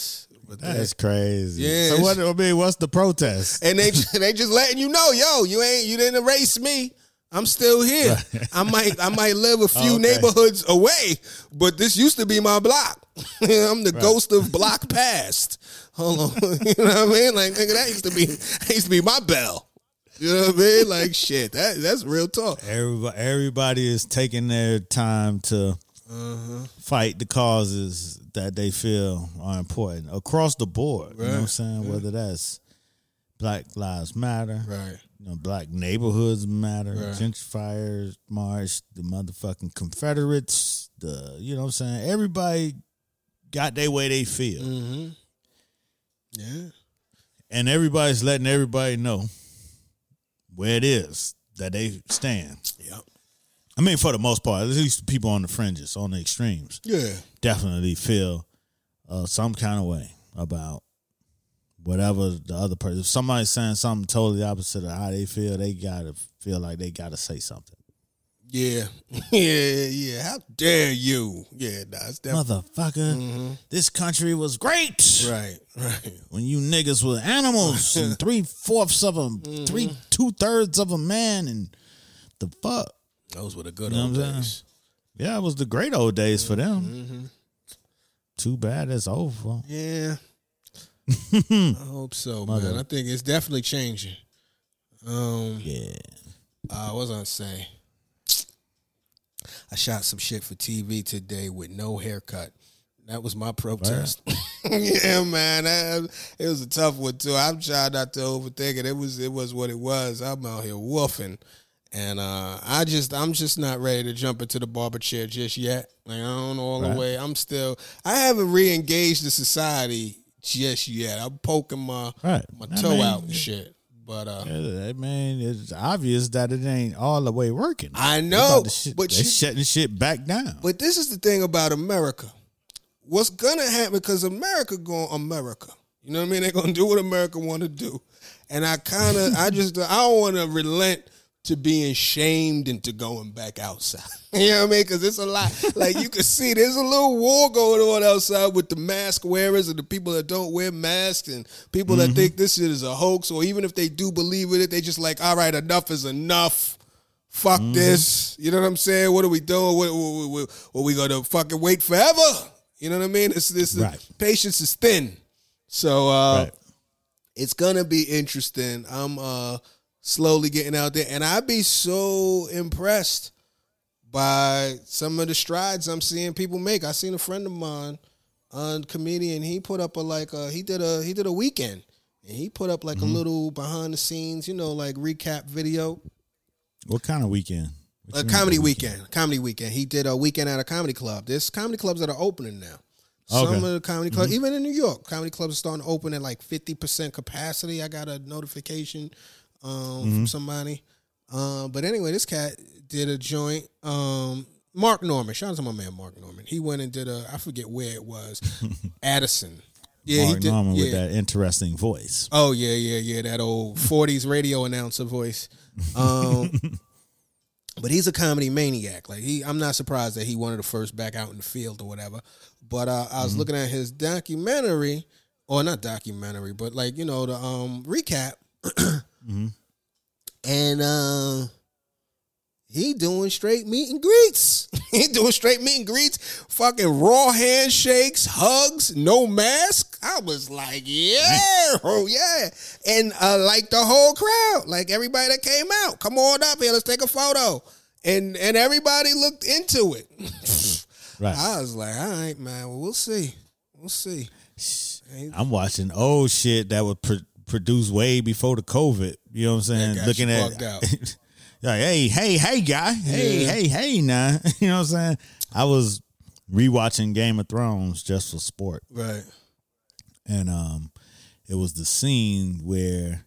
But that's crazy. Yeah. So what? I mean, what's the protest? And they just letting you know, yo, you didn't erase me. I'm still here. Right. I might live a few neighborhoods away, but this used to be my block. I'm the ghost of block past. Hold on, you know what I mean? Like, nigga, that used to be my bell. You know what I mean? Like, shit, that's real talk. Everybody is taking their time to fight the causes that they feel are important across the board. Right. You know what I'm saying? Whether that's Black Lives Matter, right? You know, Black neighborhoods matter, right. Gentrifiers march, the motherfucking Confederates, you know what I'm saying? Everybody got their way they feel. Mm-hmm. Yeah. And everybody's letting everybody know where it is that they stand. Yeah. I mean, for the most part, at least people on the fringes, on the extremes, definitely feel some kind of way about whatever the other person. If somebody's saying something totally opposite of how they feel, they gotta feel like they gotta say something. Yeah. Yeah. How dare you? Yeah, it's definitely. Motherfucker, this country was great. Right. When you niggas were animals and 3/4 of them, 2/3 of a man, and the fuck. Those were the good old days. Yeah, it was the great old days for them. Mm-hmm. Too bad it's over. Yeah. I hope so, man. I think it's definitely changing. Yeah. What was I gonna say? I shot some shit for TV today with no haircut. That was my protest. Right. Yeah, man. It was a tough one too. I'm trying not to overthink it. It was what it was. I'm out here woofing. And I'm just not ready to jump into the barber chair just yet. Like, I don't know all the way. I haven't re-engaged the society just yet. I'm poking my toe out and shit. But I mean, it's obvious that it ain't all the way working. I know, but they're shutting shit back down. But this is the thing about America. What's gonna happen? Because America. You know what I mean? They're gonna do what America want to do, and I don't want to relent to being shamed into going back outside. You know what I mean? Because it's a lot. Like, you can see there's a little war going on outside with the mask wearers and the people that don't wear masks and people that think this shit is a hoax, or even if they do believe in it, they just like, all right, enough is enough. Fuck this. You know what I'm saying? What are we doing? What we going to fucking wait forever? You know what I mean? Patience is thin. So it's going to be interesting. I'm slowly getting out there, and I'd be so impressed by some of the strides I'm seeing people make. I seen a friend of mine, a comedian. He put up he did a weekend, and he put up like a little behind the scenes, like recap video. What kind of weekend? A comedy weekend. Comedy weekend. He did a weekend at a comedy club. There's comedy clubs that are opening now. Some of the comedy clubs, even in New York, comedy clubs are starting to open at like 50% capacity. I got a notification from somebody. But anyway, this cat did a joint. Mark Norman. Shout out to my man Mark Norman. He went and did I forget where it was. Addison. Yeah, Mark Norman with that interesting voice. Oh, yeah. That old 40s radio announcer voice. But he's a comedy maniac. Like, I'm not surprised that he one of the first back out in the field or whatever. But I was looking at his documentary, or not documentary, but like, the recap. And he doing straight meet and greets. Fucking raw handshakes, hugs, no mask. I was like, yeah. And like the whole crowd, like everybody that came out, come on up here, let's take a photo. And everybody looked into it. Right. I was like, all right, man, well, we'll see. I'm watching old shit that was produced way before the COVID. You know what I'm saying? Looking at like, hey, guy. Hey, now. You know what I'm saying? I was rewatching Game of Thrones just for sport. Right. And it was the scene where,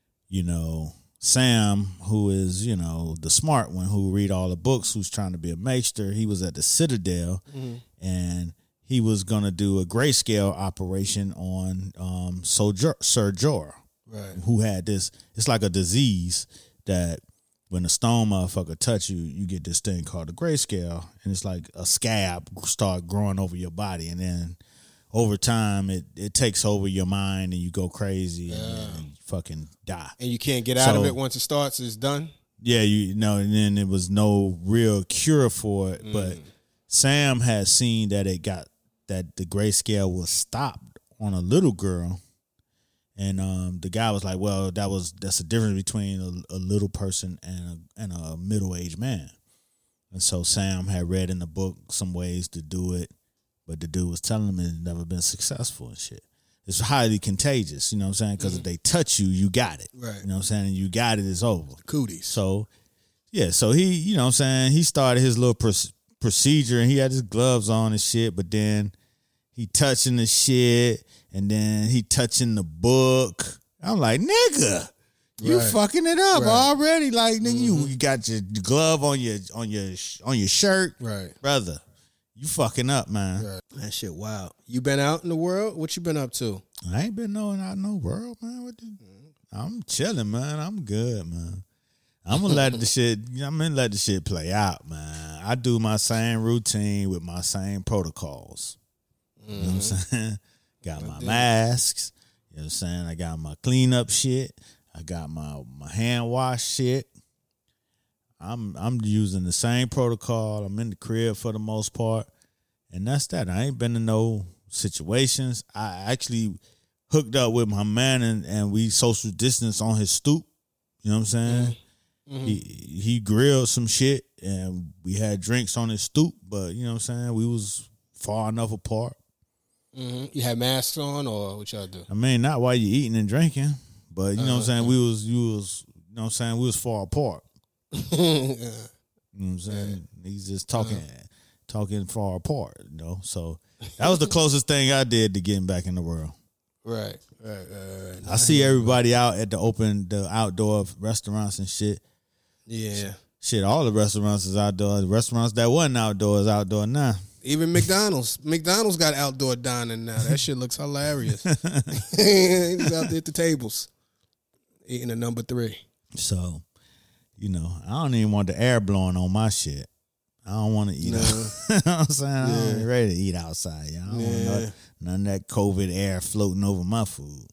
Sam, who is, the smart one who read all the books, who's trying to be a maester, he was at the Citadel and he was going to do a grayscale operation on Ser Jorah, right, who had this, it's like a disease that when a stone motherfucker touch you, you get this thing called a grayscale, and it's like a scab start growing over your body, and then over time it takes over your mind and you go crazy and you fucking die. And you can't get out of it once it starts. It's done. Yeah, you know, and then there was no real cure for it. But Sam had seen that that the grayscale was stopped on a little girl. And the guy was like, well, that's the difference between a little person and a middle-aged man. And so Sam had read in the book some ways to do it, but the dude was telling him it's never been successful and shit. It's highly contagious, you know what I'm saying? Because if they touch you, you got it. Right. You know what I'm saying? And you got it, it's over. Cooties. So, yeah, so he, you know what I'm saying, he started his little procedure and he had his gloves on and shit, but then he touching the shit and then he touching the book. I'm like, nigga, you fucking it up already. Like, nigga, you got your glove on your shirt. Right. Brother, you fucking up, man. Right. That shit wild. You been out in the world? What you been up to? I ain't been out in no world, man. I'm chilling, man. I'm good, man. I'm gonna let the shit play out, man. I do my same routine with my same protocols. You know what I'm saying? Got my masks. You know what I'm saying? I got my cleanup shit. I got my hand wash shit. I'm using the same protocol. I'm in the crib for the most part. And that's that. I ain't been in no situations. I actually hooked up with my man and we social distance on his stoop. You know what I'm saying? Mm-hmm. He grilled some shit and we had drinks on his stoop, but you know what I'm saying? We was far enough apart. Mm-hmm. You had masks on or what y'all do? I mean, not while you eating and drinking, but you know what I'm saying? You was you know what I'm saying? We was far apart. You know what I'm saying? He's just talking far apart, you know. So that was the closest thing I did to getting back in the world. Right. I see everybody out at the outdoor restaurants and shit. Yeah. Shit, all the restaurants is outdoor. The restaurants that wasn't outdoor is outdoor now. Even McDonald's. McDonald's got outdoor dining now. That shit looks hilarious. He's out there at the tables eating a number 3. So, you know, I don't even want the air blowing on my shit. I don't want to eat. You know what I'm saying? I ain't ready to eat outside. Y'all. I don't want none of that COVID air floating over my food.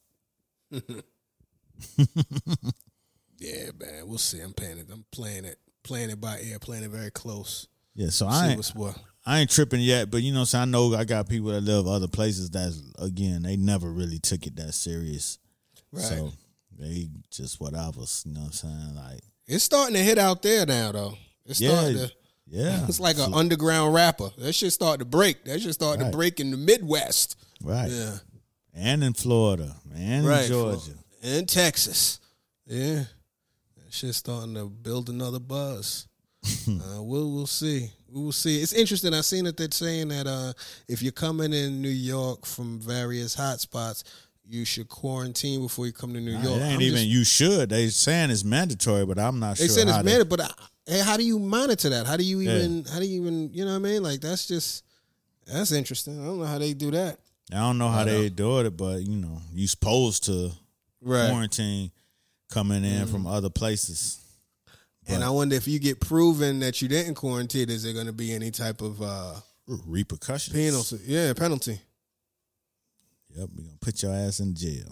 Yeah, man. We'll see. I'm playing it by ear, playing it very close. Yeah, so I ain't tripping yet, but you know what I'm saying? I know I got people that live other places that's, again, they never really took it that serious. Right. So they just whatever, you know what I'm saying? Like, it's starting to hit out there now, though. It's starting to. Yeah. It's like an underground rapper. That shit started to break. That shit started to break in the Midwest. Right. Yeah. And in Florida. And in Georgia. And Texas. Yeah. That shit's starting to build another buzz. We'll see. We will see. It's interesting. I seen that they're saying that if you're coming in New York from various hotspots, you should quarantine before you come to New York. It ain't you should. They saying it's mandatory, but I'm not sure. They saying it's mandatory, but how do you monitor that? How do you even, you know what I mean? Like, that's interesting. I don't know how they do that. I don't know how they do it, but, you know, you supposed to quarantine coming in from other places. And I wonder if you get proven that you didn't quarantine, is there going to be any type of repercussions? Penalty. Yeah, penalty. Yep, we're going to put your ass in jail.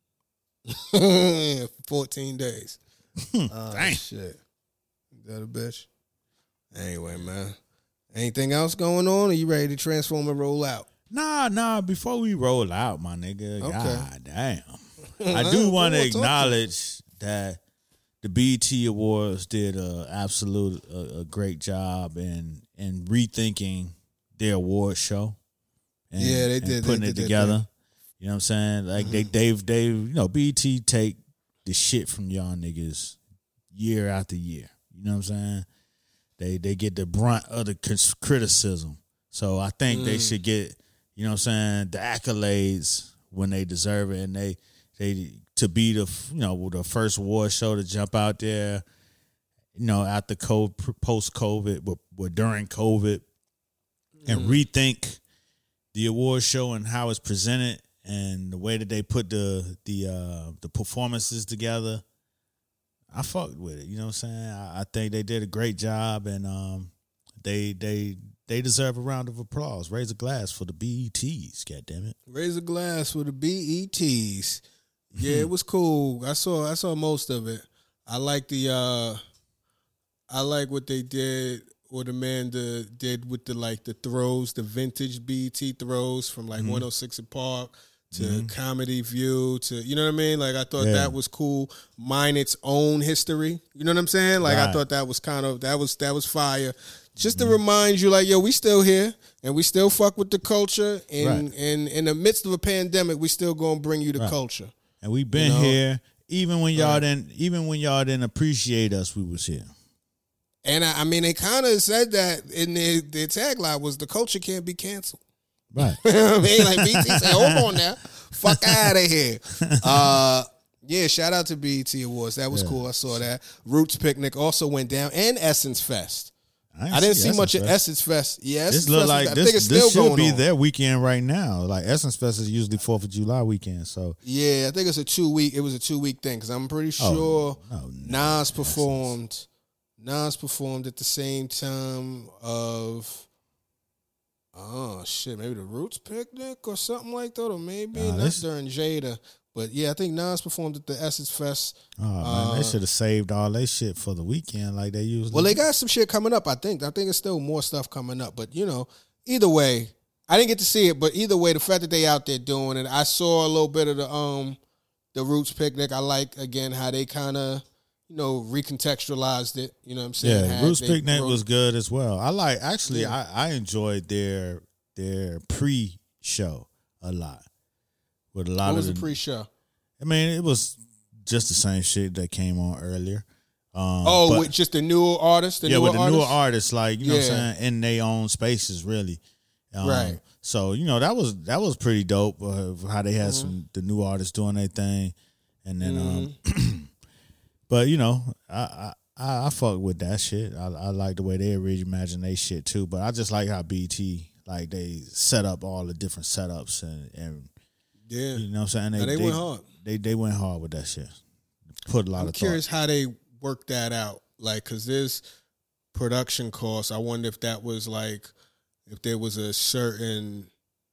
14 days. Dang. Shit. Is that a bitch? Anyway, man. Anything else going on? Are you ready to transform and roll out? Nah. Before we roll out, my nigga. Okay. God damn. I do want to acknowledge that the BET Awards did a great job in rethinking their award show. And, they did. Putting it together. You know what I'm saying? Like they've you know, BET take the shit from y'all niggas year after year. You know what I'm saying? They get the brunt of the criticism. So I think they should get, you know what I'm saying, the accolades when they deserve it, and they to be the first award show to jump out there, you know, after post COVID, but during COVID, and rethink the award show and how it's presented and the way that they put the performances together. I fucked with it, you know what I'm saying? I think they did a great job, and they they deserve a round of applause. Raise a glass for the BETs, goddammit. Raise a glass for the BETs. Yeah, it was cool. I saw most of it. I like what they did, or the man did with the throws, the vintage BET throws from 106 and Park to Comedy View to, you know what I mean? Like, I thought that was cool. Mine its own history. You know what I'm saying? Like, I thought that was that was fire. Just to remind you, like, yo, we still here and we still fuck with the culture. And in the midst of a pandemic, we still gonna bring you the culture. And we been here even when y'all didn't appreciate us. We was here. And I mean, they kind of said that in their tagline was the culture can't be canceled. Right. I mean, like BT said, hold on now, fuck out of here. Yeah, shout out to BET Awards. That was cool. I saw that. Roots Picnic also went down, and Essence Fest. I didn't see much of Essence Fest. Yeah, Essence this look Fest like I think it's still this should going be on. their weekend right now. Like Essence Fest is usually 4th of July weekend. So yeah, I think it's a 2-week. It was a 2-week thing because I'm pretty sure Nas performed. Nas performed at the same time of, maybe the Roots Picnic or something like that, or maybe not during Jada. But yeah, I think Nas performed at the Essence Fest. Oh man, they should have saved all that shit for the weekend like they usually. Well, they got some shit coming up. I think it's still more stuff coming up. But either way, I didn't get to see it. But either way, the fact that they out there doing it, I saw a little bit of the Roots Picnic. I like again how they kind of recontextualized it. You know what I'm saying? Yeah, Roots Picnic was good as well. I enjoyed their pre-show a lot. With a lot what of was the pre-show? I mean, it was just the same shit that came on earlier. With just the newer artists? Newer artists, like, you know what I'm saying, in their own spaces, really. Right. So, that was pretty dope, how they had the new artists doing their thing. And then, but, I fuck with that shit. I like the way they reimagine their shit, too. But I just like how BT, like, they set up all the different setups and yeah, you know what I'm saying? They went hard. They went hard with that shit. Put a lot of thought. I'm curious how they worked that out. Like, because there's production costs. I wonder if that was like, if there was a certain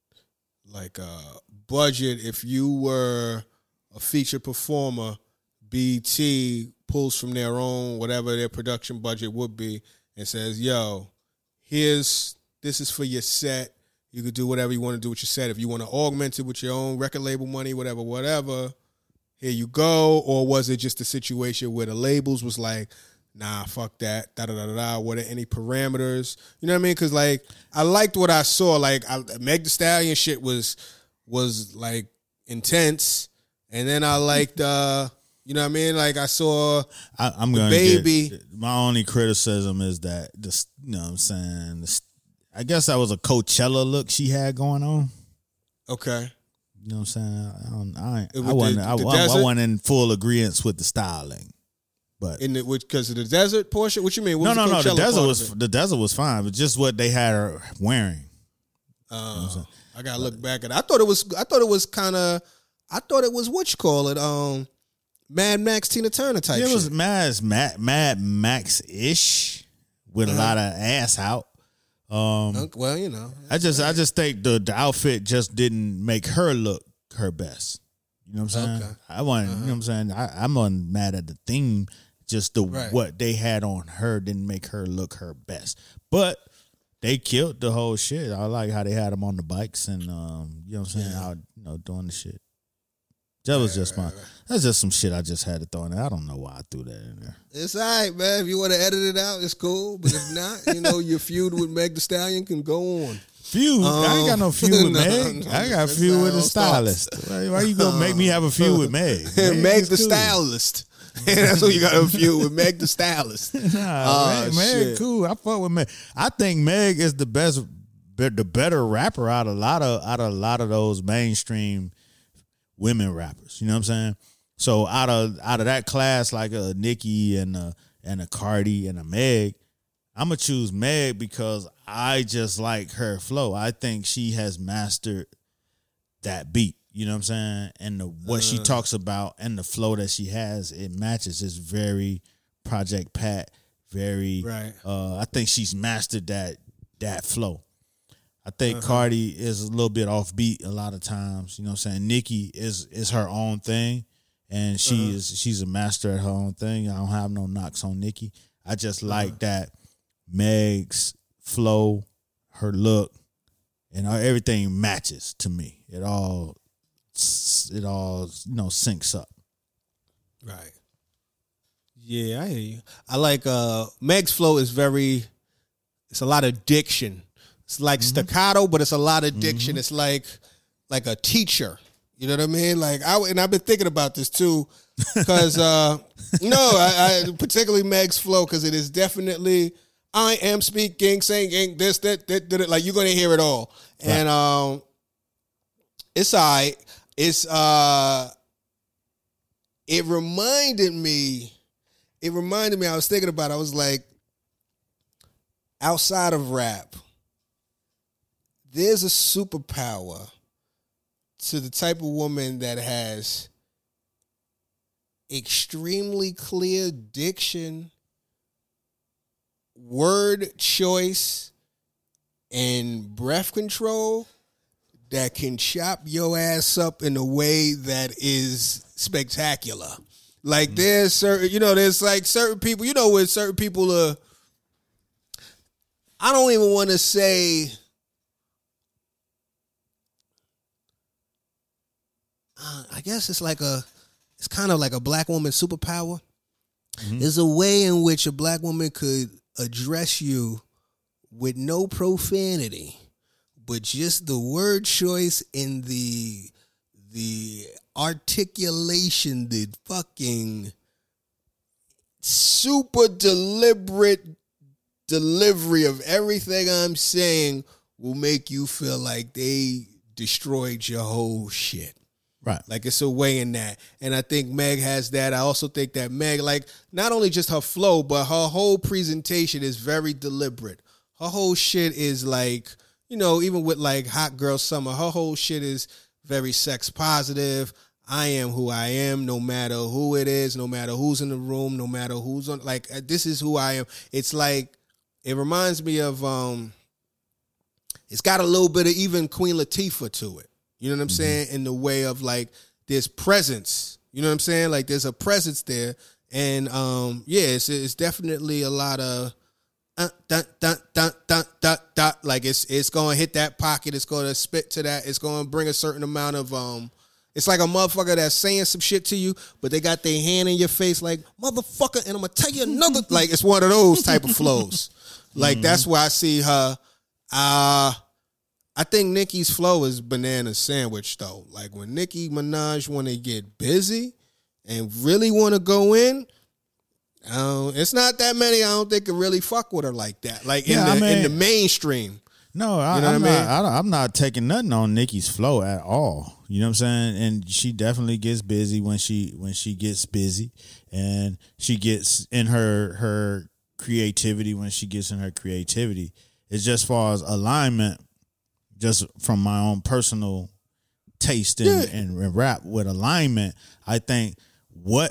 budget. If you were a featured performer, BT pulls from their own, whatever their production budget would be, and says, yo, this is for your set. You could do whatever you want to do with your set. If you want to augment it with your own record label money, whatever, here you go. Or was it just a situation where the labels was like, nah, fuck that, da-da-da-da-da, what are any parameters? You know what I mean? Because, like, I liked what I saw. Like, Meg Thee Stallion shit was like, intense. And then I liked, you know what I mean? Like, I saw I'm the gonna Baby. My only criticism is that, you know what I'm saying, I guess that was a Coachella look she had going on. Okay. You know what I'm saying? I wasn't in full agreement with the styling. But because of the desert portion? What you mean? No. The desert was fine, but just what they had her wearing. I gotta look back at it. I thought it was what you call it, Mad Max Tina Turner type shit. It was Mad Max-ish with a lot of ass out. Well, you know, I just think the outfit just didn't make her look her best. You know what I'm saying? Okay. I want, you know what I'm saying? I'm not mad at the theme. Just what they had on her didn't make her look her best. But they killed the whole shit. I like how they had them on the bikes and you know what I'm saying? Out, doing the shit. That was that's just some shit I just had to throw in there. I don't know why I threw that in there. It's all right, man. If you want to edit it out, it's cool. But if not, your feud with Meg Thee Stallion can go on. Feud? I ain't got no feud with Meg. I got a feud with the stylist. Why you gonna make me have a feud with Meg? Meg the stylist. That's what you got a feud with, Meg the stylist. Meg cool. I fuck with Meg. I think Meg is the better rapper out of a lot of those mainstream women rappers. You know what I'm saying? So out of that class, like a Nicki and a Cardi and a Meg, I'm gonna choose Meg because I just like her flow. I think she has mastered that beat. You know what I'm saying? And what she talks about and the flow that she has, it matches. It's very Project Pat, very. Right. I think she's mastered that that flow. I think Cardi is a little bit offbeat a lot of times. You know what I'm saying? Nicki is her own thing, and she's a master at her own thing. I don't have no knocks on Nicki. I just like that Meg's flow, her look, and everything matches to me. It all syncs up. Right. Yeah, I hear you. I like Meg's flow is it's a lot of diction. It's like staccato, but it's a lot of diction. It's like a teacher. You know what I mean? Like I've been thinking about this too, because I particularly Meg's flow, because it is definitely I am speaking, saying this, that, like you're gonna hear it all, right. And it's alright. It's it reminded me. I was thinking about it. I was like, outside of rap, there's a superpower to the type of woman that has extremely clear diction, word choice, and breath control that can chop your ass up in a way that is spectacular. Like there's certain, there's like certain people, when certain people are, I don't even want to say, I guess it's kind of like a black woman superpower. Mm-hmm. There's a way in which a black woman could address you with no profanity, but just the word choice and the articulation, the fucking super deliberate delivery of everything I'm saying will make you feel like they destroyed your whole shit. Right. Like it's a way in that. And I think Meg has that. I also think that Meg, like, not only just her flow, but her whole presentation is very deliberate. Her whole shit is like, even with like Hot Girl Summer, her whole shit is very sex positive. I am who I am, no matter who it is, no matter who's in the room, no matter who's on, like, this is who I am. It's like, it reminds me of, it's got a little bit of even Queen Latifah to it. You know what I'm saying? In the way of like, there's presence. You know what I'm saying? Like there's a presence there. And it's definitely a lot of like it's going to hit that pocket. It's going to spit to that. It's going to bring a certain amount of it's like a motherfucker that's saying some shit to you, but they got their hand in your face like, motherfucker, and I'm going to tell you another. Like it's one of those type of flows. Like that's why I see her. I think Nicki's flow is banana sandwich though. Like when Nicki Minaj want to get busy and really want to go in, it's not that many. I don't think can really fuck with her like that. Like in the mainstream. No, I'm not taking nothing on Nicki's flow at all. You know what I'm saying? And she definitely gets busy when she gets busy, and she gets in her creativity when she gets in her creativity. It's just far as alignment. Just from my own personal taste and rap with alignment, I think what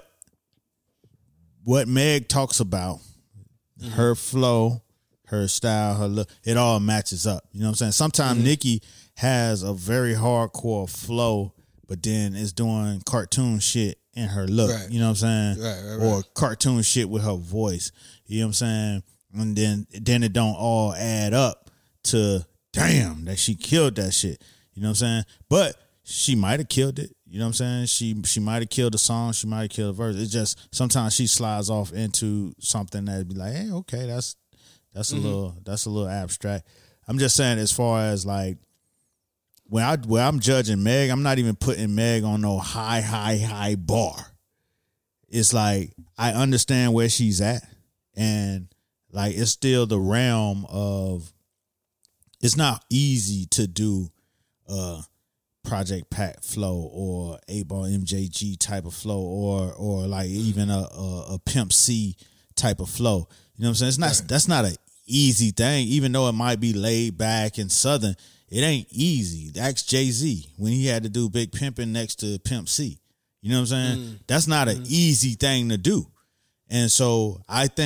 Meg talks about, her flow, her style, her look, it all matches up. You know what I'm saying? Sometimes Nicki has a very hardcore flow, but then is doing cartoon shit in her look. Right. You know what I'm saying? Right. Or cartoon shit with her voice. You know what I'm saying? And then it don't all add up to, damn, that she killed that shit. You know what I'm saying? But she might have killed it. You know what I'm saying? She might have killed the song. She might have killed the verse. It's just sometimes she slides off into something that'd be like, hey, okay, that's a little abstract. I'm just saying, as far as like when I'm judging Meg, I'm not even putting Meg on no high bar. It's like I understand where she's at, and like it's still the realm of. It's not easy to do Project Pat flow or 8-Ball MJG type of flow or like even a Pimp C type of flow. You know what I'm saying? That's not an easy thing, even though it might be laid back and southern. It ain't easy. Ask Jay-Z when he had to do Big Pimpin' next to Pimp C. You know what I'm saying? That's not an easy thing to do. And so I think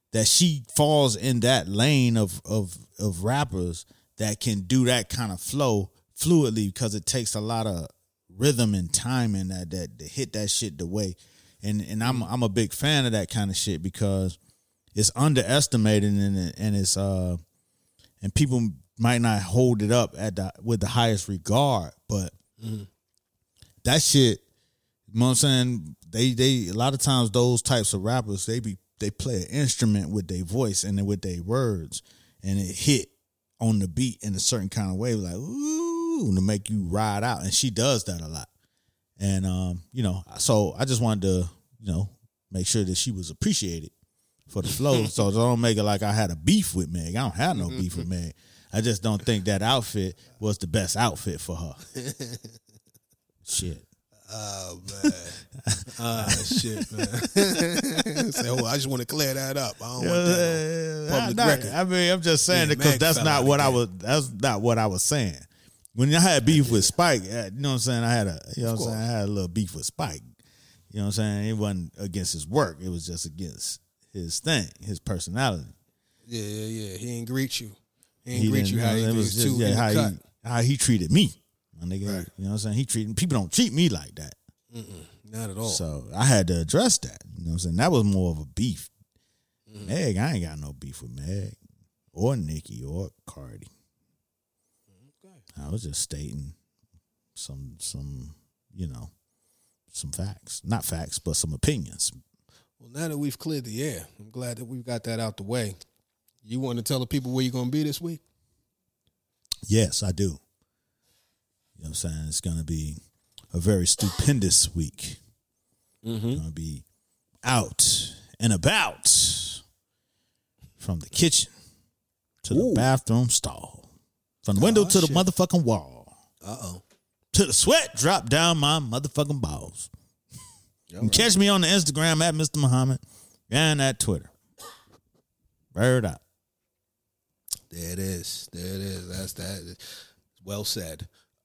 that she falls in that lane of rappers that can do that kind of flow fluidly, because it takes a lot of rhythm and timing that to hit that shit the way. And I'm a big fan of that kind of shit, because it's underestimated and it's and people might not hold it up with the highest regard, but that shit, you know what I'm saying? They a lot of times those types of rappers, they play an instrument with their voice and with their words, and it hit on the beat in a certain kind of way, like ooh, to make you ride out. And she does that a lot. And so I just wanted to, make sure that she was appreciated for the flow. So don't make it like I had a beef with Meg. I don't have no beef with Meg. I just don't think that outfit was the best outfit for her. Shit. Oh, man. Shit, man. I just want to clear that up. I don't want that on public record. I mean, I'm just saying it because that's not what I was saying. When I had beef with Spike, you know what I'm saying? I had a little beef with Spike. You know what I'm saying? It wasn't against his work. It was just against his thing, his personality. Yeah. He didn't greet you. He didn't greet you how he was too. Yeah, how he treated me. My nigga, right. You know what I'm saying? People don't treat me like that. Not at all. So I had to address that. You know what I'm saying? That was more of a beef. Meg, I ain't got no beef with Meg or Nicki or Cardi. Okay. I was just stating some facts. Not facts, but some opinions. Well, now that we've cleared the air, I'm glad that we've got that out the way. You want to tell the people where you're going to be this week? Yes, I do. You know what I'm saying? It's going to be a very stupendous week. Going to be out and about, from the kitchen to the bathroom stall, from the window to the motherfucking wall. To the sweat drop down my motherfucking balls. You can catch me on the Instagram at Mr. Muhammad and at Twitter. Bird out. There it is. That's that. Well said.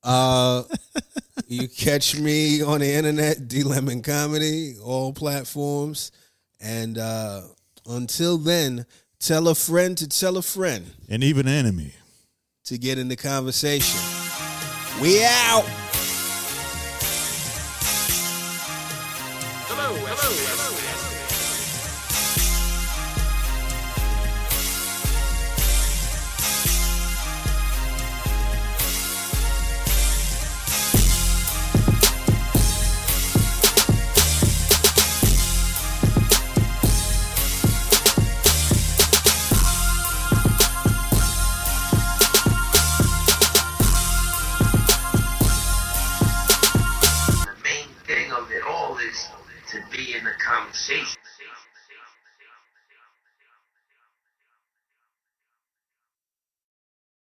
You catch me on the internet, D Lemon Comedy, all platforms. And until then, tell a friend to tell a friend. And even an enemy. To get in the conversation. We out. Hello.